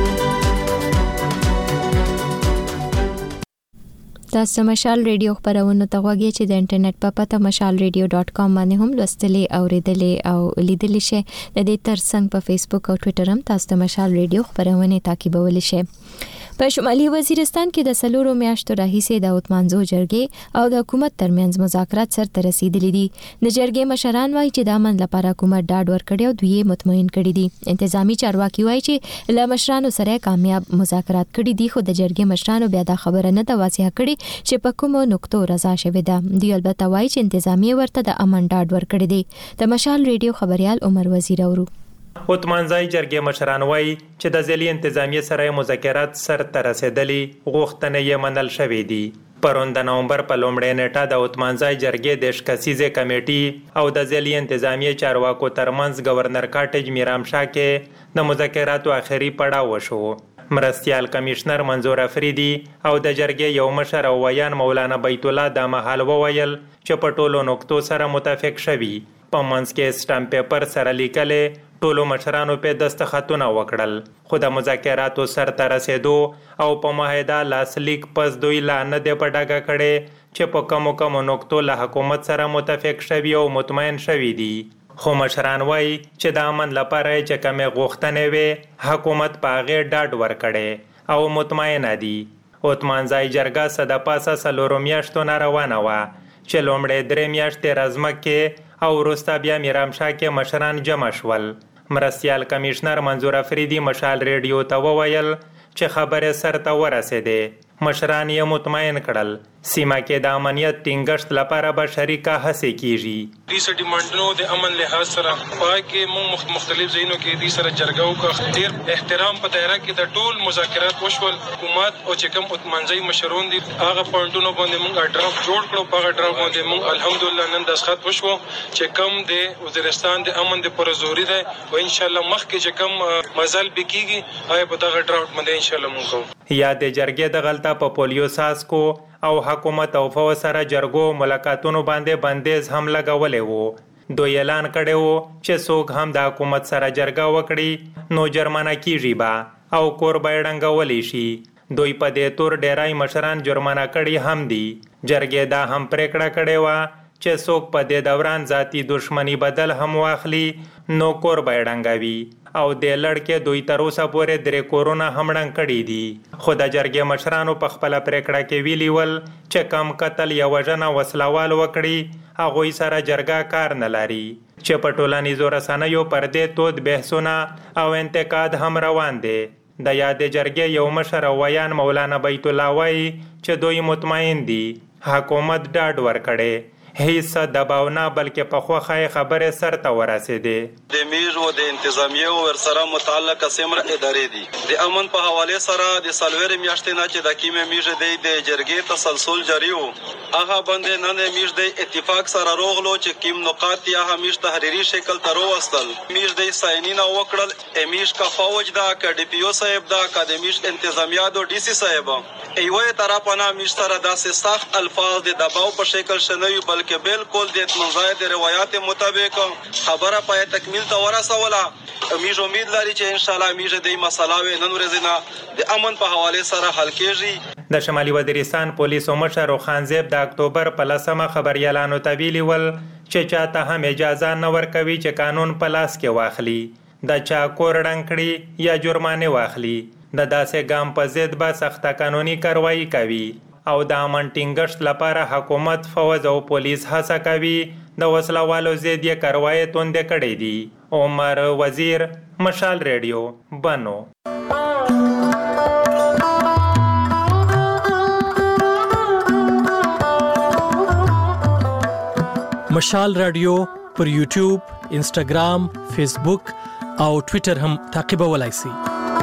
تاسو مشال ریډیو خبرونه ته غوږی چې د انټرنیټ په پته مشال ریډیو ډاٹ کام باندې هم لوستلې او ریډلې او لیدلې شئ. د دې ترڅنګ په فیسبوک او ټوئیټر هم تاسو ته مشال ریډیو خبرونه تعقیبولی شئ. په شمالي وزیرستان کې د سلورو میاشتو راهیسې د اوتمانزو جرګې او د حکومت ترمنځ مذاکرات سرته رسیدلي دي. د جرګې مشران وایي چې د امن لپاره حکومت ډاډ ورکړي او دوی مطمئن کړي دي. انتظامی چارواکي وایي چې له مشرانو سره کامیاب مذاکرات کړي دي، خو د جرګې مشرانو بیا دا خبره نه ده واضح کړي چې په کومو نقطو رضا شوې ده. دوی البته وایي چې انتظامی ورته د امن ډاډ ورکړي دي. د مشال ریډیو خبريال عمر وزیر اورو. اوتمانځای جرګې مشران وایي چې د ځلي انتظامیه سره مذاکرات سرته رسیدلي، غوښتنې یې منل شوې دي. پرون د نومبر په لومړۍ نیټه د اوتمانځای جرګې د شکسیزې کمیټې او د ځلي انتظامیه چارواکو ترمنځ گورنر کاټیج میرامشاه کې د مذاکراتو آخري پړاو وشو. مرستیال کمشنر منظور افریدي او د جرګې یو مشر او ویان مولانا بیت الله د مهال وویل چې په ټولو نقطو سره متفق شوي. په منځ کې سټامپ پیپر سره لیکلې ټولو مشرانو په دستخطونه وکړل، خو د مذاکراتو سرته رسیدو او په معاهده لاسلیک پس دوی لا نه دی په ډاګه کړي چې په کومو کومو نقطو له حکومت سره متفق شوي او مطمئن شوي دي. خو مشران وایي چې د امن لپاره چې کومې غوښتنې وي حکومت په هغې ډاډ ورکړي او مطمئنه دي. اوتمانځای جرګه څه د پاسه څلورو میاشتو نه روانه وه چې لومړی درې میاشتې رزمکې او وروسته بیا میرامشاه کې مشران جمع شول. مرستیال کمشنر منظور افریدي مشال ریډیو ته وویل چې خبره سرته ورسېده. مشران یې مطمئن کړل سیمه کې د امنیت ټینګښت لپاره به شریکه هڅې کیږي. دې سره ډیمانډونو د امن لحاظ سره پاکي موږ مختلف ځایونو کې دې سره جرګو کا ډیر احترام په دایره کې د ټول مذاکرات وشول. حکومت او چې کوم اوتمانځای مشرون دي هغه پوینټونو باندې موږ ډراف جوړ کړو. په هغه ډراف باندې موږ الحمدلله نن دستخط وشو چې کوم د وزیرستان د امن د پرزوري ده او ان شاء الله مخکې چې کوم مزل بکیږي هغه په دغه ډراف باندې ان شاء الله موږ کوو. یا د جرګې د غلطه په پولیو ساسکو او حکومت او فوج سره جرګو ملاقاتونو باندې بندیز هم لګولې وو. دوی اعلان کړی وو چې څوک هم د حکومت سره جرګه وکړي نو جرمانه کیږي با او کور به ډنګولی شي. دوی په دې تور ډیرای مشران جرمانه کړي هم دي. جرګې دا هم پریکړه کړې وه چې څوک په دې دوران ذاتی دشمنی بدل هم واخلي نو کور به ډنګوي او د لړکې دوی تر اوسه پورې درې کورونه هم ډنګ کړي دي. خو د جرګې مشرانو په خپله پریکړه کې ویلي ول چې کم قتل یا وژنه وسلوال وکړي هغوی سره جرګه کار نه لري. چې په ټولنیزو رسنیو پر دې تود بحثونه او انتقاد هم روان دي. د یادې جرګې یو مشر او ویان مولانا بیت الله وایي چې دوی مطمئن دي حکومت ډاډ ورکړي، هیڅ دباو نه بلکې په خوخه خبره سرته ورسېده. د میژ او د انتظامیه او ورسره متعلقه سمره ادارې دي د امن په حواله سره د سلویر میاشتې نه چې د کیمه میژ د جرګې تسلسل جاری وو هغه باندې نن میژ د اتفاق سره روغلو چې کیم نقاط یا همیش تحریری شکل تر وستل. میژ د ساينینا وکړل امیش کا فوج دا اکاډی پی او صاحب دا اکاډمیش انتظامیه دو ډی سی صاحب ایوه طرفنا میژ سره داسې سخت الفاظ د دباو په شکل شنوي بلکې بالکل د اطمینان د روایت مطابق خبره پای تکمیل ته ورسوله. میژ امید لري چې ان شاء الله میژ د مسلاوي نن ورځ نه د امن په حواله سره حل کیږي. د شمالي وزیرستان پولیسو مشر خانزیب د اکتوبر په لسمه خبريالانو ته ویلي ول چې چاته هم اجازه نه ورکوي چې قانون په لاس کې واخلي، د چا کور ډنګ کړي یا جرمانه واخلي. د داسې ګام په ضد به سخته قانوني کاروایی کوي او د امن ټینګښت لپاره حکومت فوج او پولیس هڅه کوي د وسلوالو ضد یې کاروایی توندې کړې دي. عمر وزیر، مشال ریډیو، بنو. مشال رادیو پر یوټیوب، انسټاګرام، فیسبوک او ټوئیټر هم تعقیبولای شئ.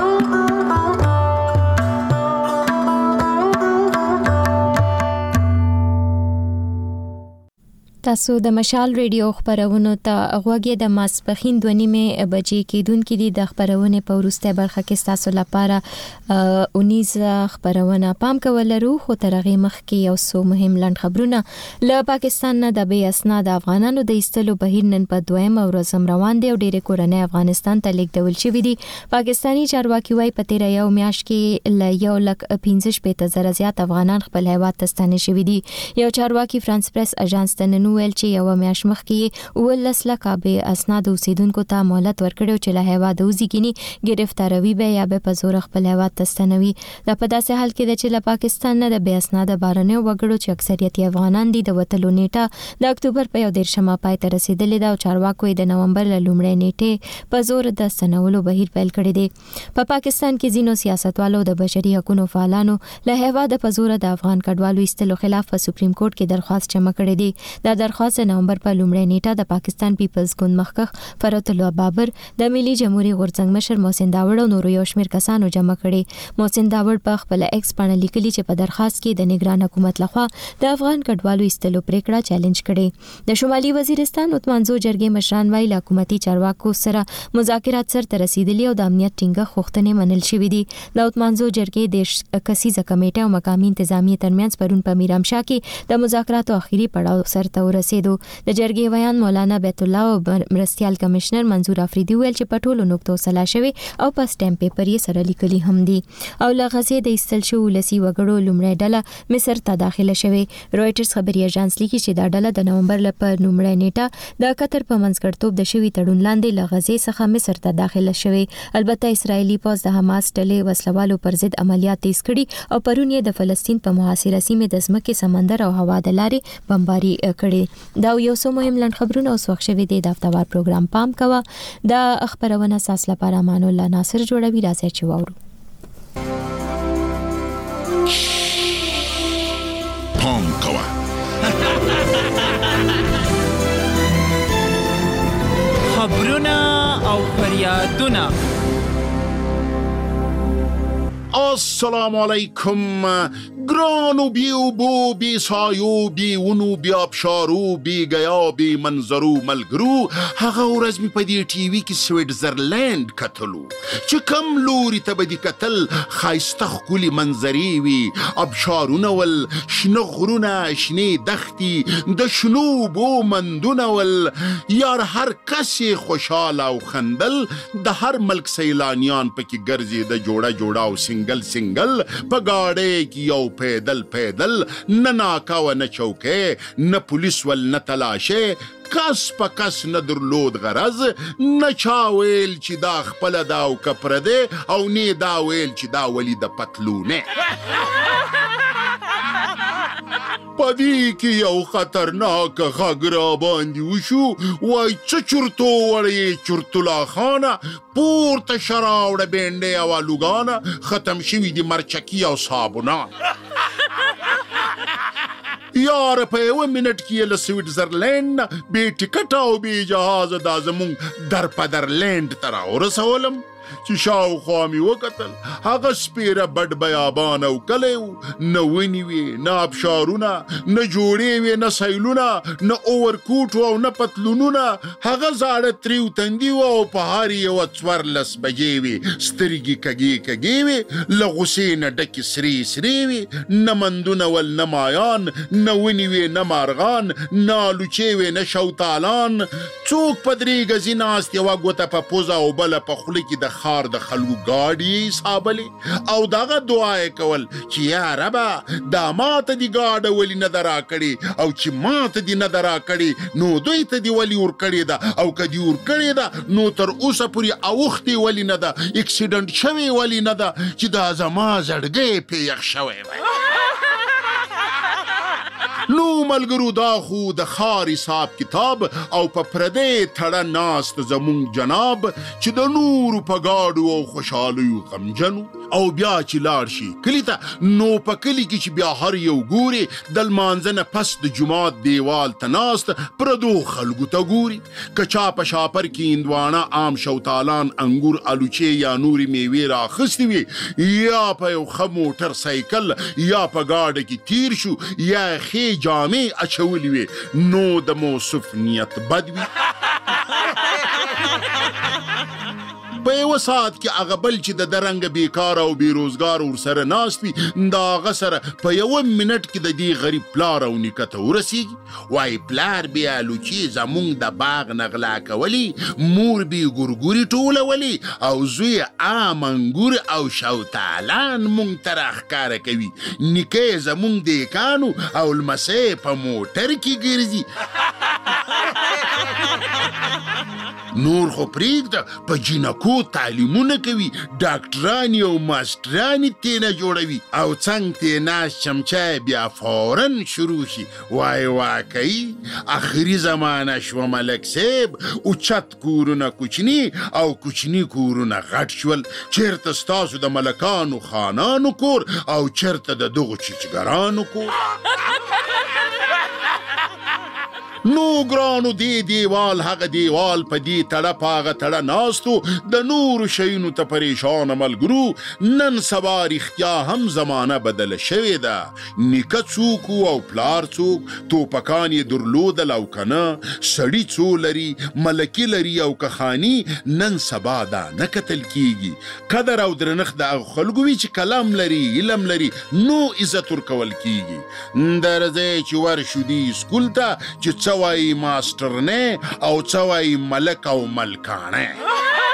تاسو د مشال ریډیو خبرونو ته غوږی د ماسپخین دوه نیمه بجې کېدونکې دي. د خبرونه په ورسته برخه کې تاسو لپاره اونیزه خبرونه پام کولرو، خو ترغه مخ کې یو څو مهم لند خبرونه. له پاکستان نه د بې اسناد افغانانو د ایستلو بهیر نن په دویم ورځ روان دی او ډېر کورنۍ افغانستان ته لیږدول شوې دي. پاکستانی چارواکي وايي په تیر یو میاشت کې ل یو لک پنځه شپږ زره زیات افغانان خپل هیواد ته ستانه شوي دي. یو چارواکي فرانس پریس اژانس ته نن ویل چې یو میاشت مخکې ولس لکه به اسناد اوسیدونکو ته مهلت ورکړو چې له هیواد وزګینی گرفتاروي به یا به په زور خپل هیواد ته ستنوي. دا په داسې حال کې چې له پاکستان نه د بې اسناد بارنه وګړو چې اکثریت افغانان دي د وټلو نیټه د اکتوبر په یو دیرشمه پای ته رسیدلې ده او چارواکو د نومبر له لومړۍ نیټه په زور د ستنولو بهیر پیل کړی دی. په پاکستان کې ځینو سیاستوالو د بشري حقوقو فعالانو له هیواد په زور د افغان کډوالو ایستلو خلاف په سپریم کورټ کې درخواست جمع کړې ده. دا درخواست نومبر په لومړۍ نیټه د پاکستان پیپلز ګوند مخکخ فرات الله بابر، د ملي جمهوریت غورځنګ مشر محسن داوړ او نورو یو شمېر کسانو جمع کړي. محسن داوړ په خپل ایکس باندې لیکلي چې په درخواست کې د نگران حکومت لخوا د افغان کډوالو ایستلو پریکړه چیلنج کړي. د شمالي وزیرستان اتمانزو جرګې مشران وايي له حکومتي چارواکو سره مذاکرات سره رسیدلي او د امنیت ټینګه غوښتنې منل شوې دي. د اتمانزو جرګې د کسیزه کمیټه او مقامي انتظامیه ترمنځ پرون په میرامشاه کې د مذاکراتو اخیری پړاو سره ورسېدو. د جرګې ویان مولانا بیت الله او مرستيال کمشنر منظور افریدي ویل چې په ټولو نقطو سلا شوی او په سټمپ پیپر یې سره لیکلي هم دي. او له غزې د ایستل شو لسی وګړو لومړی ډله مصر ته داخله شوی. رويټرز خبري اژانس لیکي چې دا ډله د نومبر لپاره لومړی نیټه د قطر په منځګړتوب د شوی تړون لاندې له غزې څخه مصر ته داخله شوی. البته اسرایلی پوز د حماس ډلې وسلوالو پر ضد عملیات تیز کړي او پرون یې د فلسطین په محاصره سیمه د ځمکې سمندر او هوا د لارې بمباري کړي. دا یو څو مهم لند خبرونه اوس وخت شوي دي. د هفتوار پروګرام پام کوه. د خبرونه اساس لپاره امان الله ناصر جوړوي. راځي چې واورو. پام کوه. خبرونه او فریادونه. السلام علیکم. گرانو بیو بو بی سایو بی ونو بی ابشارو بی گیا بی منظرو ملګرو. هغه ورځ می په دې ټي وي کې سویټزرلند کتلو چې کم لوري ته بدی کتل خایسته خولي منظرې وي، ابشارونه ول، شنه غرونه، شنه دښتې، د شنو بو مندونه ول. یار هر کس خوشاله او خندل، د هر ملک سیلانیان پکې ګرځي د جوړه جوړه او سنگل سنگل په گاڑی کی یو پیدل پیدل، نه ناکا و نه چوکه نه پولیس ول نه تلاشه، کس پا کس نه درلود غرض، نه چا ویل چې دا خپل دا او کپره ده او نه دا ویل چې دا ولی د پتلونه. پدی کې یو خطرناک غږ را باندې وشو، وای څه چرتو وړې چرتلا خانه، پورته شراوړه بینډې او الوګانه، ختم شوي دي مرچکي او صابونان. یار په یو منټ کې له سویټزرلند بې ټکټه او بې جهازه دا زمونږ در پدرلند ته راورسولم چې شاوخوا مې وکتل. هغه سپیره بډ بیابان او کلی و، نه ونې وې، نه ابشارونه، نه جوړې وې، نه سیلونه، نه اوورکوټ او نه پتلونونه. هغه زاړه تریو تندي و او په هر یوه څوارلس بجې وې، سترګې کږې کږې وې، له غوسې نه ډکې سرې سرې وې، نه مندونه ول، نه مایان، نه ونې وې، نه مارغان، نه الوچې وې، نه شوتالان. څوک په درې ګزي ناست، یوه ګوته په پوزه او بله په خوله کې د خار د خلکو ګاډي حسابلې او دغه دعا یې کول چې یا ربه دا ماته دې ګاډه ولې نه ده راکړې، او چې ماته دې نه ده راکړې نو دوی ته دې ولې ورکړې ده، او که دې ورکړې ده نو تر اوسه پورې اوښتې ولې نه ده، اکسیډنټ شوې ولې نه ده چې دا زما زړګی پې یخ شوی وی. نو ملګرو دا خو د ښار حساب کتاب او په پردې تړه ناست زمونږ جناب چې د نورو په ګاډو او خوشحالیو غمجنو او بیا چې لاړ شي کلي ته نو په کلي کې چې بیا هر یو ګوري د لمانځه نه پس د جومات دیوال ته ناست پردو خلکو ته ګوري که چا په شاپر کې هندوانه عام شوتالان انګور الوچې یا نورې میوې رااخیستې وي یا په یو ښه موټر سایکل یا په ګاډه کې تیر شو یا ښې جامې اچولې وي نو د موصف نیت بد وي په یوه ساعت کې هغه بل چې د درنګه بیکاره او بیروزګار ورسره ناست وي د هغه سره په یوه منټ کې د دې غریب پلار او نیکه ته ورسېږي وایي پلار بیا لوچې زمونږ د باغ نه غلا کولي مور بې ګورګوري ټولولي او زوی عام انګور او شوتالان مونږ ته راښکاره کوي نیکه یې زمونږ دیکانو او لمسی په موټر کې ګرځي نور خو پرېږده په جینکو تعلیمونه کوي ډاکټرانې او ماسټرانې تېنه جوړوي او څنګ ته ناست چمچه بیا فورن شروع شي وای واقعي اخري زمانه شوه ملک صاحب اوچت کورونه کوچني او کوچني کورونه غټ شول چېرته ستاسو د ملکانو خانانو کور او چېرته د دغو چیچګرانو کور نو ګرانو دې دیوال هغه دیوال په دې تړه په هغه تړه ناستو د نورو شیونو ته پریشانه ملګرو نن سبا رښتیا هم زمانه بدله شوې ده نیکه څوک او پلار څوک توپکان یې درلودل او که نه سړي څو لري ملکي لري او که خاني نن سبا دا نه کتل کیږي قدر او درنښت د هغو خلکو وي چې قلم لري علم لري نو عزت ورکول کیږي درځئ چې ورشو دې سکول ته چې څه وایي ماسټر نه او څه وایي ملک او ملکانه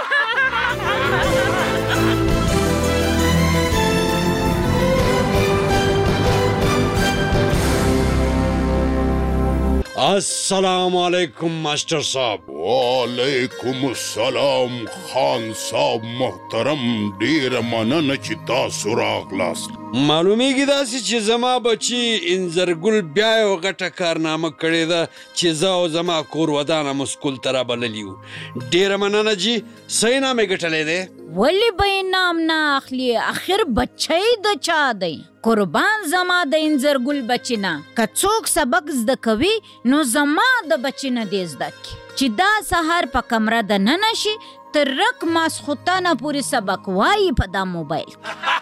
السلام علیکم ماسٹر صاحب وعلیکم السلام خان صاحب محترم ډیره مننه چې تاسو راغلاست معلومیږي داسې چې زما بچي انځرګل بیا یو غټه کارنامه کړې ده چې زه او زما کور ودانه مو سکول ته رابللي یو ډیره مننه جي څه انعام یې ګټلی دی ولې به انعام نه اخلي اخر بچی د چا دی قربان زما د انځرګل بچی نه که څوک سبق زده کوي نو زما د بچی نه دې زده کړي چې دا سهار په کمره دننه شي تر رک ماسخوتانه پورې سبق وایي په دا موبایل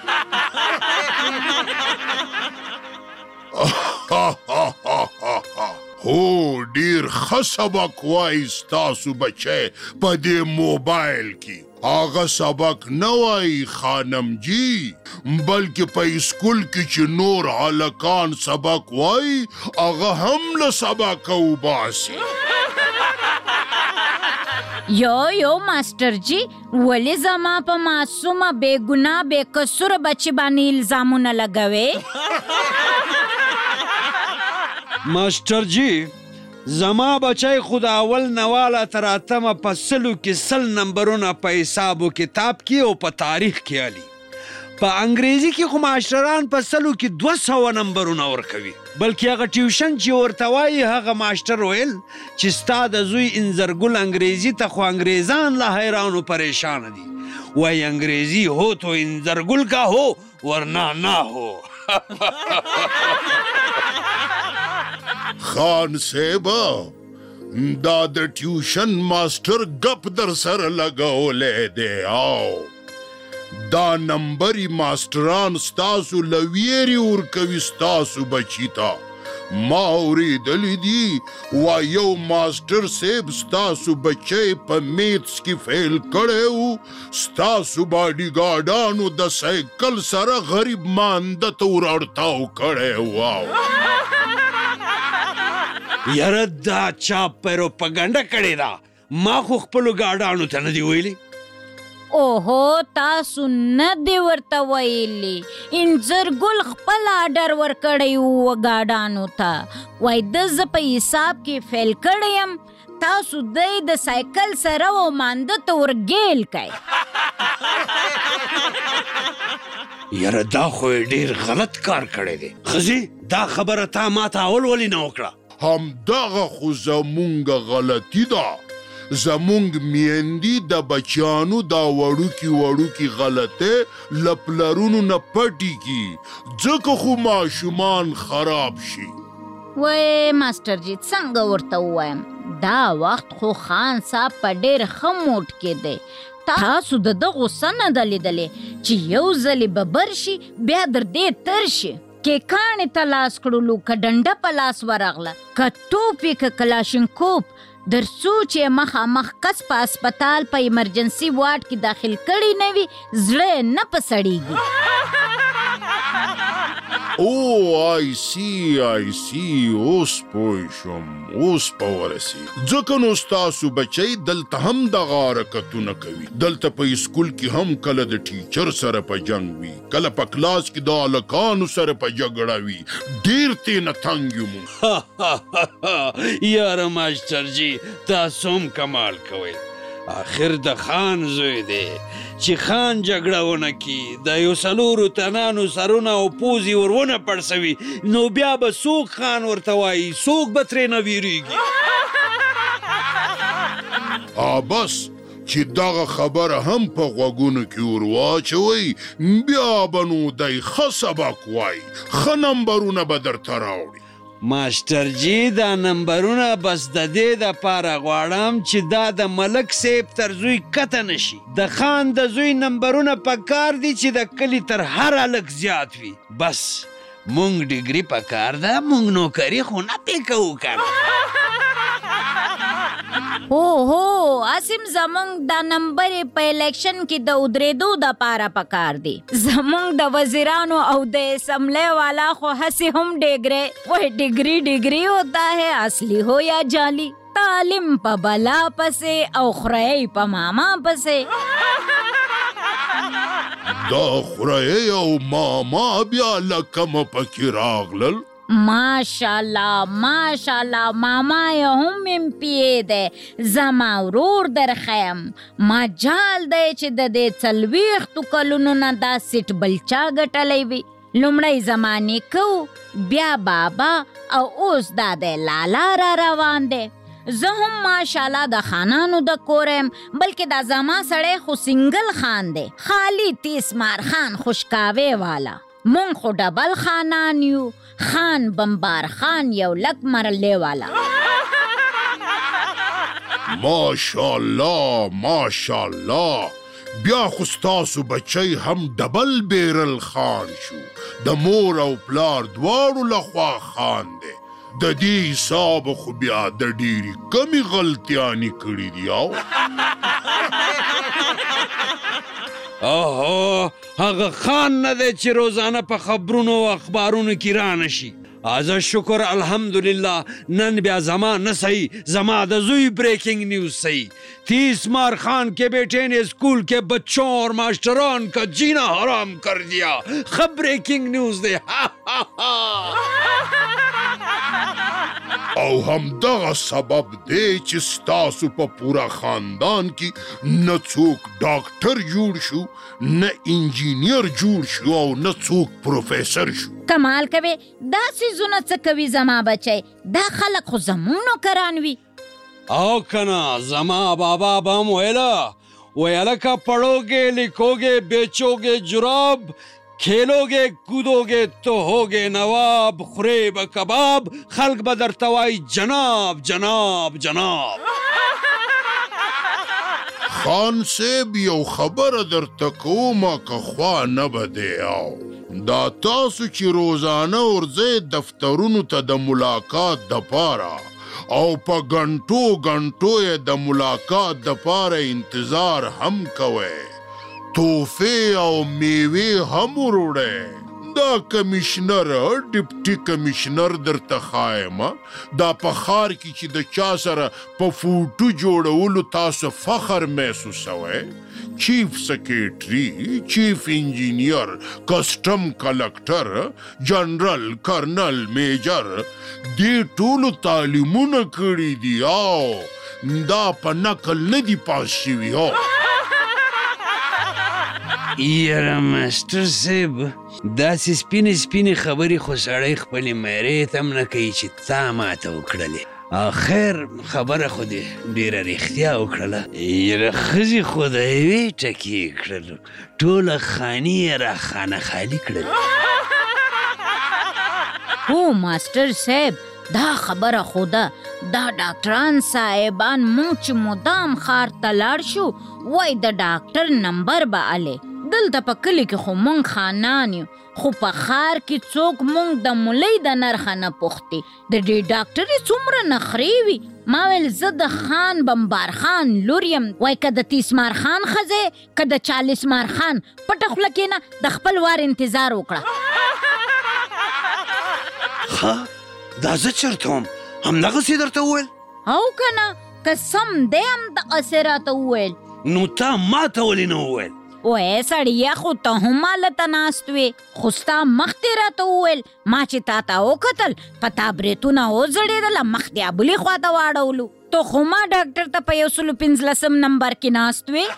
هو ډیر ښه سبق وایي ستاسو بچی په دې موبایل کې هغه سبق نه وایي خانم جی بلکې په اسکول کې چې نور هلکان سبق وایي هغه هم له سبقه وباسي یو یو ماسټر جی ولې زما په معصومه بې ګناه بې قصوره بچي باندې الزامونه لګوې ماسټر جی زما بچی خو د اول نواله تر اتمه په سلو کې سل نمبرونه په حساب و کتاب کې او په تاریخ کې علي په انګریزي کې خو ماشټران په سلو کې دوه سوه نمبرونه ورکوي بلکې هغه ټیوشن چې ورته وایي هغه ماشټر ویل چې ستا د زوی انځرګل انګریزي ته خو انګریزان له حیران و پریشان دي وایي انګریزي هو تو انځرګل کا هو ورنه نه هو خان صاحبه دا د ټیوشن ماسټر ګپ در سره لګولی دی او دا نمبري ماسټران ستاسو له ویرې ورکوي ستاسو بچي ته ما اورېدلی دي وا یو ماسټر صاحب ستاسو بچی په میتس کې فیل کړی و ستاسو باډي ګارډانو د سایکل سره غریب مانده ته ور اړتاو کړی و یاره دا چا پروپاګنډه کړې ده ما خو خپلو ګاډانو ته نه دي ویلي اوهو تاسو نه دی ورته ویلي انځرګل خپل آډر ورکړی و ګاډانو ته وای د زه په حساب کې فیل کړی یم تاسو دی د سایکل سره و مانده ته ورګیل کئ یاره دا خو ډیر غلط کار کړی دی ښځې دا خبره تا ما ته اول ولې نه وکړه؟ همدغه خو زمونږ غلطي ده. زمونږ میندې د بچیانو دا وړوکي وړوکي غلطۍ له پلرونو نه پټي کي، ځکه خو ماشومان خراب شي. وای ماسټر جی څنګه ورته ووایم، دا وخت خو خان صاحب په ډېر ښه موډ کې دی. تاسو د ده غوسه نه ده لیدلې چې یو ځلې به بر شي بیا در دې تر شي. که کاڼې ته لاس کړلو، که ډنډه په لاس ورغله، که توپ یې که کلاشینکوپ، در څو چې مخامخ کس په اسپتال په ایمرجنسي وارډ کې داخل کړی نه وي، زړه نه په سړیږي. او آی سی آی سی اوس پوه شوم، اوس په ورسي. ځکه نو ستاسو بچی دلته هم دغه حرکتونه کوي. دلته په اسکول کې هم کله د ټیچر سره په جنګ وي، کله په کلاس کې د هلکانو سره په جګړه وي. ډېر تېنه تنګ یو مونږ. یاره ماسټر جي تاسو هم کمال کوئ. آخر د خان زوی دی چې خان جګړه ونه کي، د یو څلورو تنانو سرونه او پوزې ور ونه پړسوي، نو بیا به څوک خان ورته وایي؟ څوک به ترې نه ویرېږي؟ بس چې دغه خبره هم په غوږونو کې ور واچوئ، بیا به نو دی ښه سبق وایي، ښه نمبرونه به درته راوړي. ماسټر جي دا نمبرونه بس د دې دپاره غواړم چې دا د ملک صاحب تر زوی کته نشي. د خان د زوی نمبرونه پکار دي چې د کلي تر هر هلک زیات وي. بس مونږ ډیګري پکار ده، مونږ نوکري خو نه پې کوو کنه. هو هو اسیم زمونږ دا نمبرې په الیکشن کې د ودرېدو دپاره پکار دي. زمونږ د وزیرانو او د اسمبلی والا خو هسې هم ډیګرې وای ډیګري ډیګري ہوتا ہے، اصلي ہو یا جعلی. تعلیم په بلا پسې او خورۍ په ماما پسې. دا خورۍ او ماما بیا لکمه پکې راغلل. ماشاءالله ماشاءالله ماما یې هم ایم پی ای دی. زما ورور درخیم مجال دی چې د دې څلوېښتو کلونو نه دا سیټ بل چا ګټلی وي. لومړی زما نیکه بیا بابا او اوس دا دی لالا را روان دی. زه هم ماشاءالله د خانانو د کور یم، بلکې دا زما سړی خو سنګل خان دی، خالی تیس مار خان خوشکاوی والا. مونږ خو ډبل خانان یو، خان بمبار خان یو لک مرلې والا. ماشاءالله ماشاءالله، بیا خو ستاسو بچی هم ډبل بیرل خان شو، د مور او پلار دواړو لخوا خان دی. د دې حساب خو بیا د ډېرې کمې غلطیانې کړي دي. اوهو هغه خان نه دی چې روزانه په خبرونو او اخبارونو کې رانه شي. آزا شکر الحمدلله نن بیا زما نه صحیح، زما د زوی بریکنگ نیوز صحیح. تیس مار خان کے بیٹے نے اسکول کے بچوں اور ماسٹران کا جینا حرام کر دیا. خب بریکنگ نیوز دی. او هم دغه سبب دی چې ستاسو په پورا خاندان کې نه څوک ډاکټر جوړ شو، نه انجینیر جوړ شو، او نه څوک پروفیسر شو. کمال کوي دا څیزونه څه کوي زما بچی؟ دا خلک خو زمونږ نوکران وي. او کنا زما بابا به هم ویله ویله که پڑھوگے لکھوگے بیچوگے جراب، کھیلوگے کودوگے تو ہوگے نواب، خریب کباب، خلق بدر توائی جناب جناب جناب. خان صاحب یو خبره درته کومه که خوا نه به دی. او دا تاسو چې روزانه ورځئ دفترونو ته د ملاقات دپاره او په غنټو غنټو یې د ملاقات دپاره انتظار هم کوئ، تحفې او میوې هم وروړئ. دا کمیشنر ډیپټي کمیشنر درته ښایم، دا په ښار کې چې د چا سره په فوټو جوړولو تاسو فخر محسوسوئ، چیف سیکریټري، چیف انجینیر، کسټم کلکټر، جنرال، کرنل، میجر، دې ټولو تعلیمونه کړي دي او دا په نقل نه دي پاس شوي. یاره ماسټر صاحب داسې سپینې سپینې خبرې خو سړی خپلې میرې ته هم نه کوي چې تا ماته وکړلې. خیر خبره خو دې ډېره رښتیا وکړله. یاره ښځې خو د یوې ټکې یې کړل، ټوله خاني یې را خانه خالي کړل. هو ماسټر صاحب دا خبره خو ده، دا ډاکټران صاحبان مونږ چې مدام ښار ته لاړ شو وای د ډاکټر نمبر به الې. دلته په کلي کې خو مونږ خانان یو، خو په ښار کې څوک مونږ د مولۍ د نرخه نه پوښتي. د دې ډاکټر یې څومره نخرې وي. ما ویل زه د خان بمبار خان لور یم. وای که د تیسمار خان ښځې که د چالیسمار خان پټه خوله کښېنه، د خپل وار انتظار وکړه. ښه دا زه چېرته وم؟ همدغسې درته وویل؟ او که نه که سم دی همدغسې راته وویل. نو تا ما ته ولې نه وویل؟ وای سړیه خو ته هم هلته ناست وې، خو ستا مخ دې راته وویل. ما چې تا ته وکتل په تا برېتونه وځړېدله، مخ دې ابولې خوا ته واړولو. ته خو ما ډاکټر ته په یو سلو پنځلسم نمبر کې ناست وې.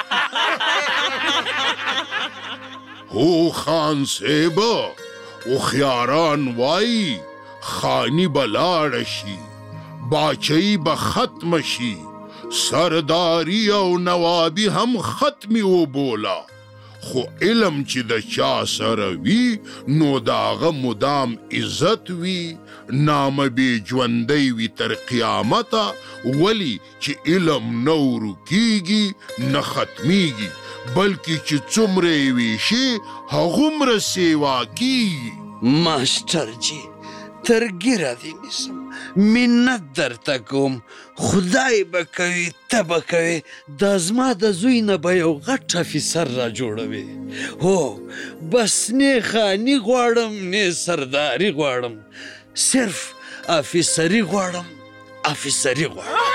هو خان صاحب هوښیاران وایي خاني به لاړه شي، باچهی به ختمه شي، سرداری او نوابی هم ختمی و بولا. خو علم چې د چا سره وي نو د هغه مدام عزت وي، نامه بې ژوندی وي تر قیامته. ولې چې علم نه ورکیږي نه ختمیږي، بلکې چې څومره یې ویشي هغومره سیوا کیږي. ماسټر جي تر ګیره دې نیسم، منت درته کوم، خدای به کوي ته به کوې، دا زما د زوی نه به یو غټ افیسر را جوړوې. هو بس نه خاني غواړم نه سرداري غواړم، صرف افیسري غواړم، افیسري غواړم.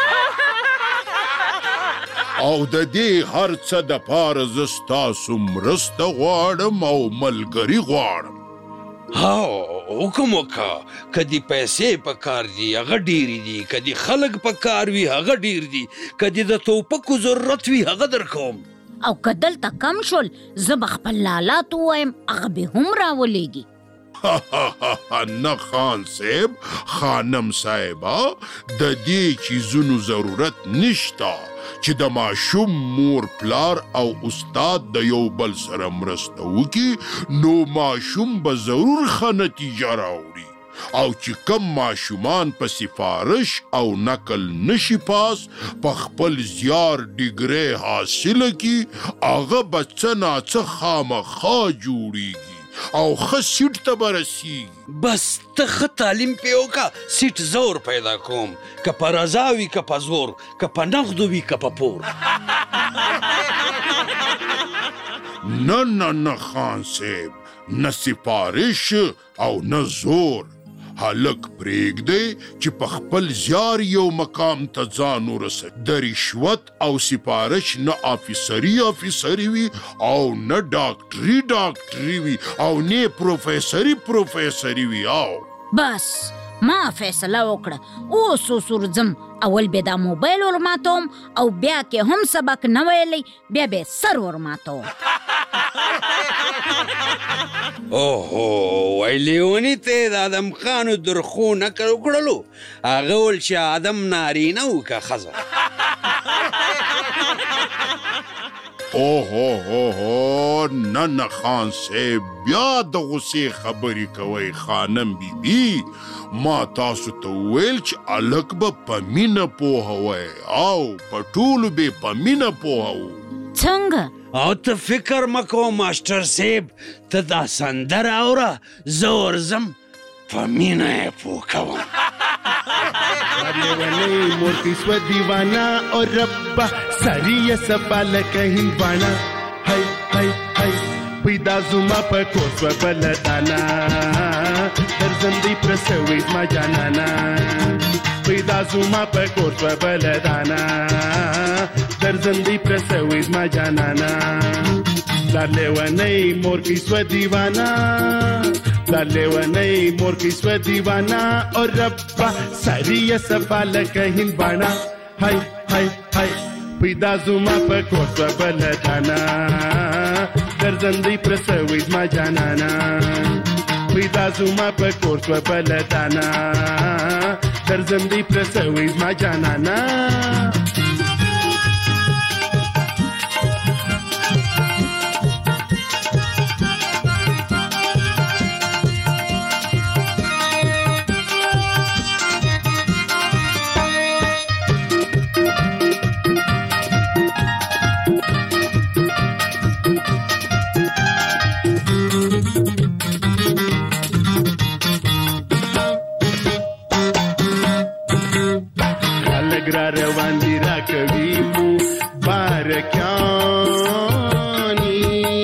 او د دې هر څه دپاره زه ستاسو مرسته غواړم او ملګري غواړم. هاو حکم وکړه، که دې پیسې په کار دي هغه ډېرې دي، که دې خلک په کار وي هغه ډېر دي، که دې د توپکو ضرورت وي هغه درکوم. او که دلته کم شول زه به خپل لالات ووایم، هغه به هم راولېږي. نه خان صاحب، خانم صاحبه د دې چیزونو ضرورت نشته چې د ماشوم مور پلار او استاد د یو بل سره مرسته وکړي، نو ماشوم به ضرور ښه نتیجه راوړي. او چې کم ماشومان په سفارش او نقل نشي پاس په خپل زیار ډیګرۍ حاصله کړي، هغه به څه ناڅه خامخا جوړیږي او ښه سیټ ته به رسیږي. بس ته ښه تعلیم پې وکړه، سیټ زور پیدا کوم، که په رضا وي که په زور، که په نغدو وي که په پور. نه نه نه خان صاحب، نه سفارش او نه زور. هلک پرېږدئ چې په خپل زیار یو مقام ته ځان ورسوي. د رشوت او سفارش نه افیسري افیسري وي او نه ډاکټري ډاکټري وي او نه پروفیسري پروفیسري وي. او بس ما فیصله وکړه، اوس اوس ورځم، اول به دا موبایل ورماتوم او بیا کې هم سبق نه ویلی، بیا به سر ورماتوم. اوهو وای لیوني ته د ادم خانو درخو نکل وکړلو، هغه ول چې ادم نارینه و که ښځه. اوهو هو هو نه نه خان صاحب، بیا د غصې خبرې کوئ خانم بی بی. ما تاسو ته وویل چې هلک به په مینه پوهوئ او په ټولو به په مینه پوهوو. څنګه؟ او ته فکر مه کوه ماسټر صاحب، ته دا سندره اوره، زه ورځم په مینه یې پوه کوم. لیونی مورتی سو دیوانا اور ربا سری سفال کہیں بانا ہائی ہائی ہائی پیدا زما په کوڅه بلدانا درزندې پرسوي ما جانانا پیدا زما په کوڅه بلدانا درزندې پرسوي ما جانانا لا لیونی مور کی سو دیوانا لا لیونی مور کی سو دیوانا اور ربا ساری سفال کہیں بانا ہائی ہائی ہائی پیدا زما په کوڅه بلدانا ګرځندې پرسوي زما جانانا پیدا زما په کورس و بلدانا ګرځندې پرسوي زما جانانا روان دي را کوي مو بارکانی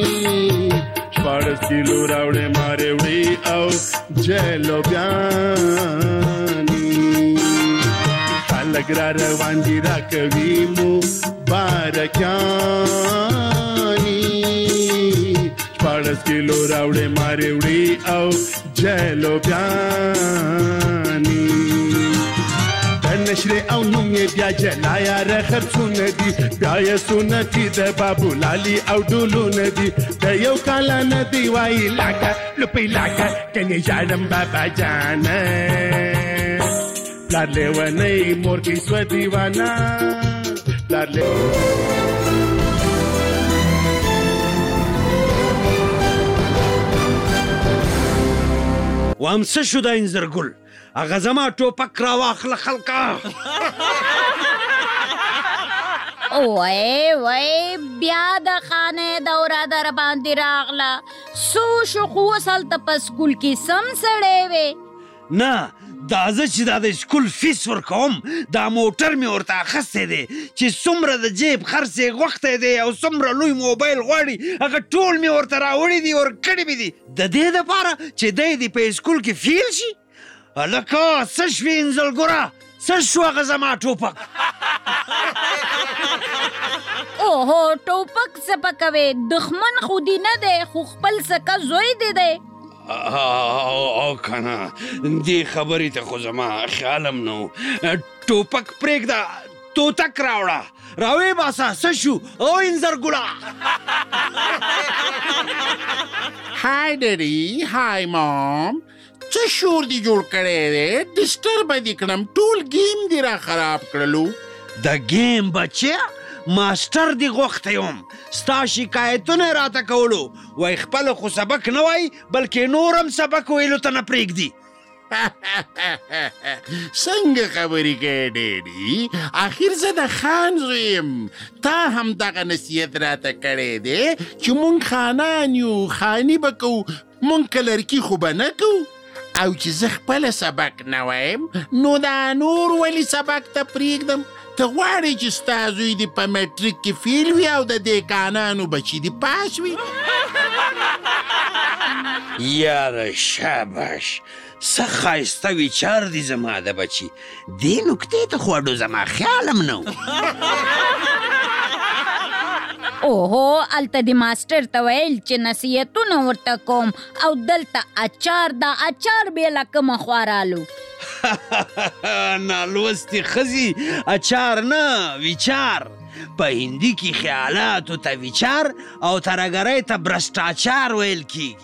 شپاړس کیلو راوړې مارې وړې او جلو بیانی خلک را روان دي را کوي مو بارکانی شپاړس کیلو راوړې مارې وړې او جلو بیانی نشره او نوم یې بیا جلایا رخصونه دي بیا یې سنتي د بابو لالي او ډولونه دي د یو کال نه دی وای لاګه لپی لاګه کني جاړم بابا جان پلار لیونی مور کی سو دیوانا پلار وامسه شو دا انزرګل هغه زما ټوپک راواخله خلکه وای وای بیا د خانې دوره در باندې راغله سو شو خو اوس هلته په سکول کې سم سړی وې نه دا زه چې دا د سکول فیس ورکوم دا موټر مې ورته اخیستی دی چې څومره د جیب خرڅ یې غوښتی دی او څومره لوی موبایل غواړي هغه ټول مې ورته راوړي دي ورکړي مې دي د دې دپاره چې دی دې په سکول کې فیل شي هلکه څه شوې انزلګوره څه شو هغه زما ټوپک اوهو ټوپک څه پکوې دښمن خو دې نه دی خو خپل سکه زوی دې دی او کنه دې خبرې ته خو زما خیالم نه و ټوپک پرېږده توتک راوړه راوې باسه څه شو او انزرګوله هاي ډیډي هاي مام څه شور دی جوړ کړی دی ډسټرب دې کړم ټول گیم دې را خراب کړلو د گیم بچیا ماسټر دی غوښتی وم ستا شکایتونه یې راته کولو وایي خپله خو سبق نه وایي بلکې نور هم سبق ویلو ته نه پرېږدي څنګه خبرې کوې ډیډي آخر زه د خان زوی یم تا هم دغه نصیحت راته کړی دی چې مونږ خانان یو خاني به کوو مونږ که لرکي خو به نه کوو او چې زه خپله سبق نه وایم نو دا نور ولې سبق ته پرېږدم ته غواړې چې ستا زوی دې په میټریک کې فیل وي او د دېکانانو بچي دې پاس وي یاره شاباش څه ښایسته ویچار دي زما د بچي دې نکتې ته خو اډو زما خیالم نه و اوهو هلته د ماسټر ته ویل چې نصیحتونه ورته کوم او دلته اچار دا اچار بېله کومه خوارالو نالوستې ښځې اچار نه ویچار په هندي کې خیالاتو ته ویچار او ترګرۍ ته برسټاچار ویل کیږي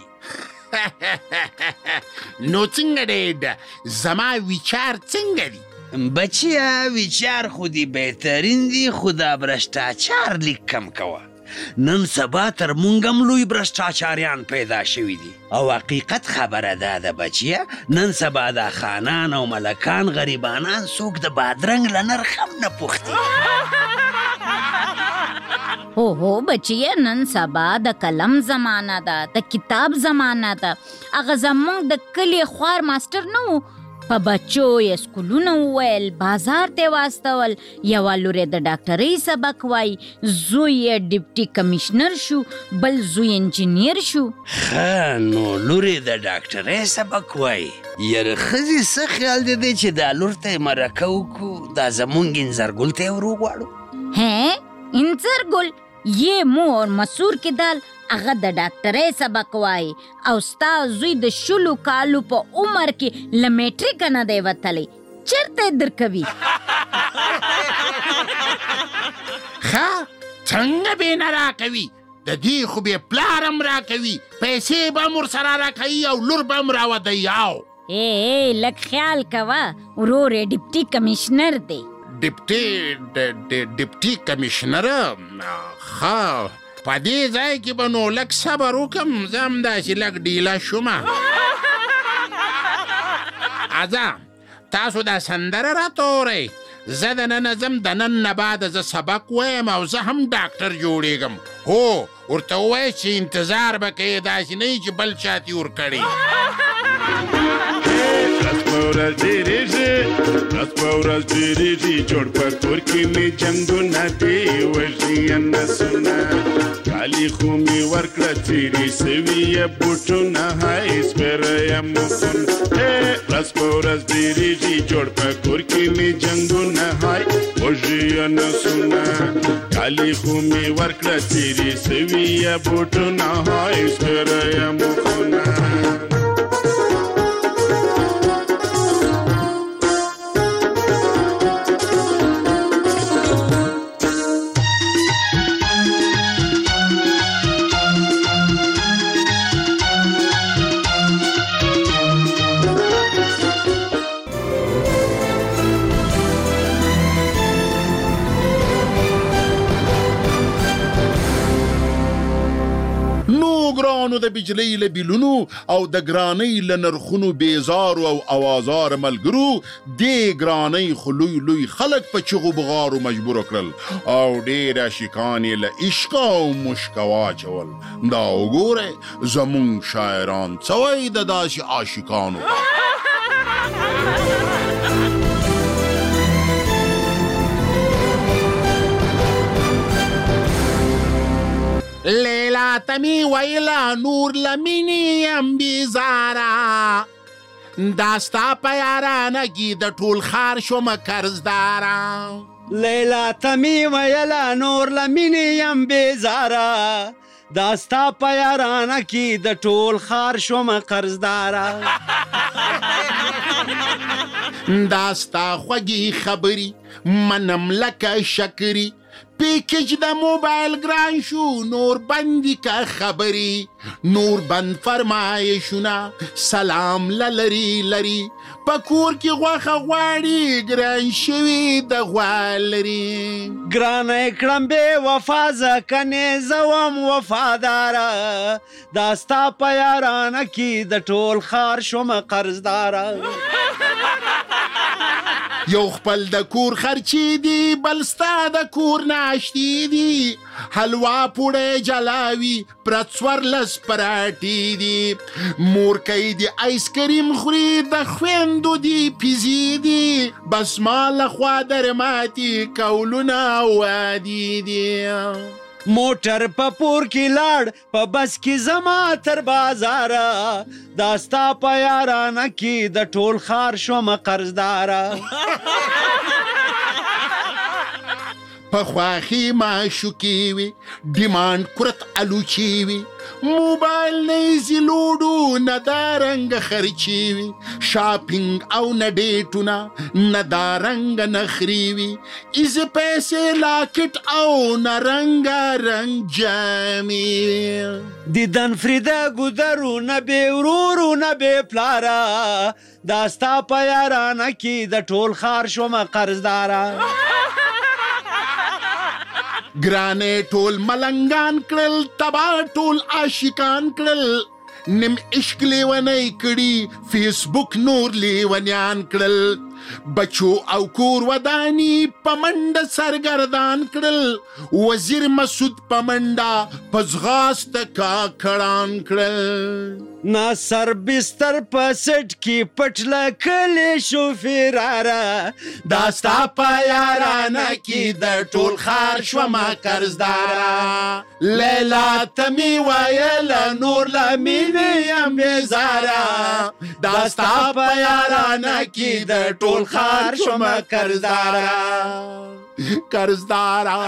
نو څنګه ډیډ زما ویچار څنګه دي بچیا ویچار خو دې بهترین دي خو دا برسټاچار لیک کم کوه نن سبا تر مونږ هم لوی برسټاچاریان پیدا شوي دي او حقیقت خبره دا ده بچیه نن سبا دا خانان او ملکان غریبانان څوک د بادرنګ له نرخ هم نه پوښتي اوهو بچیه نن سبا د قلم زمانه ده د کتاب زمانه ده هغه زمونږ د کلي خوار ماسټر نه و په بچو یې سکولونه وویل بازار ته واستول یوه لور یې د ډاکټرۍ سبق وایي زوی یې ډپټي کمیشنر شو بل زوی انجینیر شو ښه نو لور یې د ډاکټرۍ سبق وایي یاره ښځې څه خیال دی دی چې دا لور ته یې مرکه وکړو دا زمونږ انځرګل ته یې ور وغواړو هې انځرګل یې مور مسور کې دال هغه د ډاکټرۍ سبق وایي او ستا زوی د شلو کالو په عمر کې له میټریکه نه دی وتلی چېرته یې درکوي ښه څنګه به نه راکوي د دې خو بې پلار هم راکوي، پیسې به هم ورسره راکوي او لور به هم راودی. او ای ای لږ خیال کوه، ورور یې ډپټي کمیشنر دی. ډپټي ډپټي کمیشنر؟ ښه، په دې ځای کې به نو لږ صبر وکړم، زه هم داسې لږ ډیله شومه. ازه تاسو دا سندره راته وورئ، زه د ننه ځم، د نن نه بعده زه سبق وایم او زه هم ډاکټر جوړېږم. هو، ورته ووایه چې انتظار به کوې، داسې نه وي چې بل چا تې ورکړي. ورځ ډېرېږي، ورځ په ورځ ډېرېږي، جوړ په کور کې مې جنګونه دي، وژني نسونه، کالي خو مې ورکړه څیرې سوي یې بوټونه، هی سپېره یم مخون. ورځ په ورځ ډېرېږي، جوړ په کور کې مې جنګونه، هی وژني نسونه، کالي خو مې ورکړه څیرې سوي یې بوټونه، هی سپېره یم مخونه. ګرانو د بجلۍ له بیلونو او د ګرانۍ له نرخونو بیزارو او اوازار ملګرو، دې ګرانۍ خو لوی لوی خلک په چغو بغارو مجبور کړل او ډېر عاشقان یې له عشقه او مشکه واچول. دا وګورئ زمونږ شاعران څه وایي د داسې عاشقانو. لیلا تمی ویلا نور لمینی یم بیزارا، داستا په یارانګي د ټول خار شوم قرضدارا. لیلا تمی ویلا نور لمینی یم بیزارا، داستا په یارانګي د ټول خار شوم قرضدارا. داستا خوږی خبري منم لکه شکري، پیکج د موبایل ګران شو نور بندی که خبری، نور بند فرمایشونه سلام للری لری، پکور کې غوښه غواړي ګران شوي د غوا لري. ګرانه کړم بې وفا ځکه زوم وفاداره، دا ستا په یارانه کې د ټول خار شوم قرضداره. یو خپل د کور خرچی دی، بل ستا د کور ناشتی دی، حلوا پوړی جلاوي پرت څوارلس پراټې دي، مورکۍ د آیس کریم خوري د خویندو دی پیزي دي، بس ما لخوا در ماتي کولونه وادي دي. موټر په پور کې لاړ په بس کې زما تر بازاره، دا ستا په یارانه کې د ټول خار شوم قرضداره. په خواخي معشوقې وي ډیمانډ کرت الوچې وي، موبایل نه ایزي لوډو نه دا رنګ خرچې وي، شاپینګ او نه ډیټونه نه دا رنګ نخري وي، ایزي پیسې لاکټ او نه رنګا رنګ جامې وي. دیدن فریده ګودرو نه بې ورورو نه بې پلاره، دا ستا په یارانه کې د ټول خار شوم قرضداره. ګرانې ټول ملنګان کړل تبا ټول عاشقان کړل، نیم عشق لیونی کړي فیسبوک نور لیونیان کړل، بچو او کور ودانی پمنډ سرګردان کړل، وزیر مسعود پمنډا پزغاست کا کړان کړل. نا سر بستر په سټ کې پټله کلی شو فراره، دا ستا په یارانه کې د ټول خار شومه قرضداره. لیلا تمی ویله نور لمینې یم بیزاره، دا ستا په یارانه کې د ټول خار شومه قرضداره. قرضداره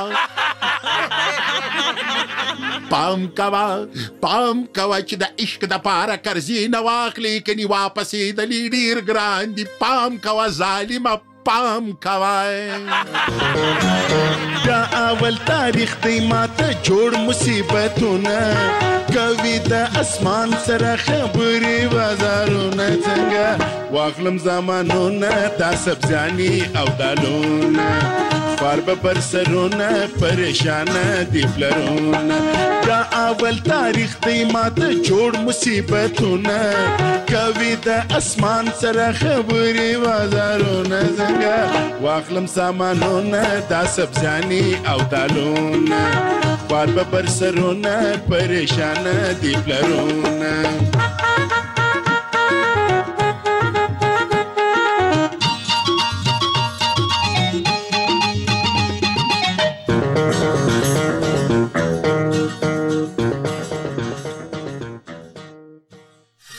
پام کوا پام کوا چې د عشق د پاره قرضې نه واخلې کني واپسې دلی ډېر ګران دي. پام کوا ظالمه پام کوا. دا اول تاریخ دی ماته جوړ مصیبتونه کوي د اسمان سره خبرې بازارونه څنګه واخلم زمانونه دا سبزیاني او دالونه خوار به پر سرونه پریشانه دی پلرونه دا اول تاریخ دی ماته جوړ مصیبتونه کوي د اسمان سره خبرې بازارونه څنګه واخلم سامانونه دا سبزیاني او دالونه خوار به پر سرونه پریشانه دی پلرونه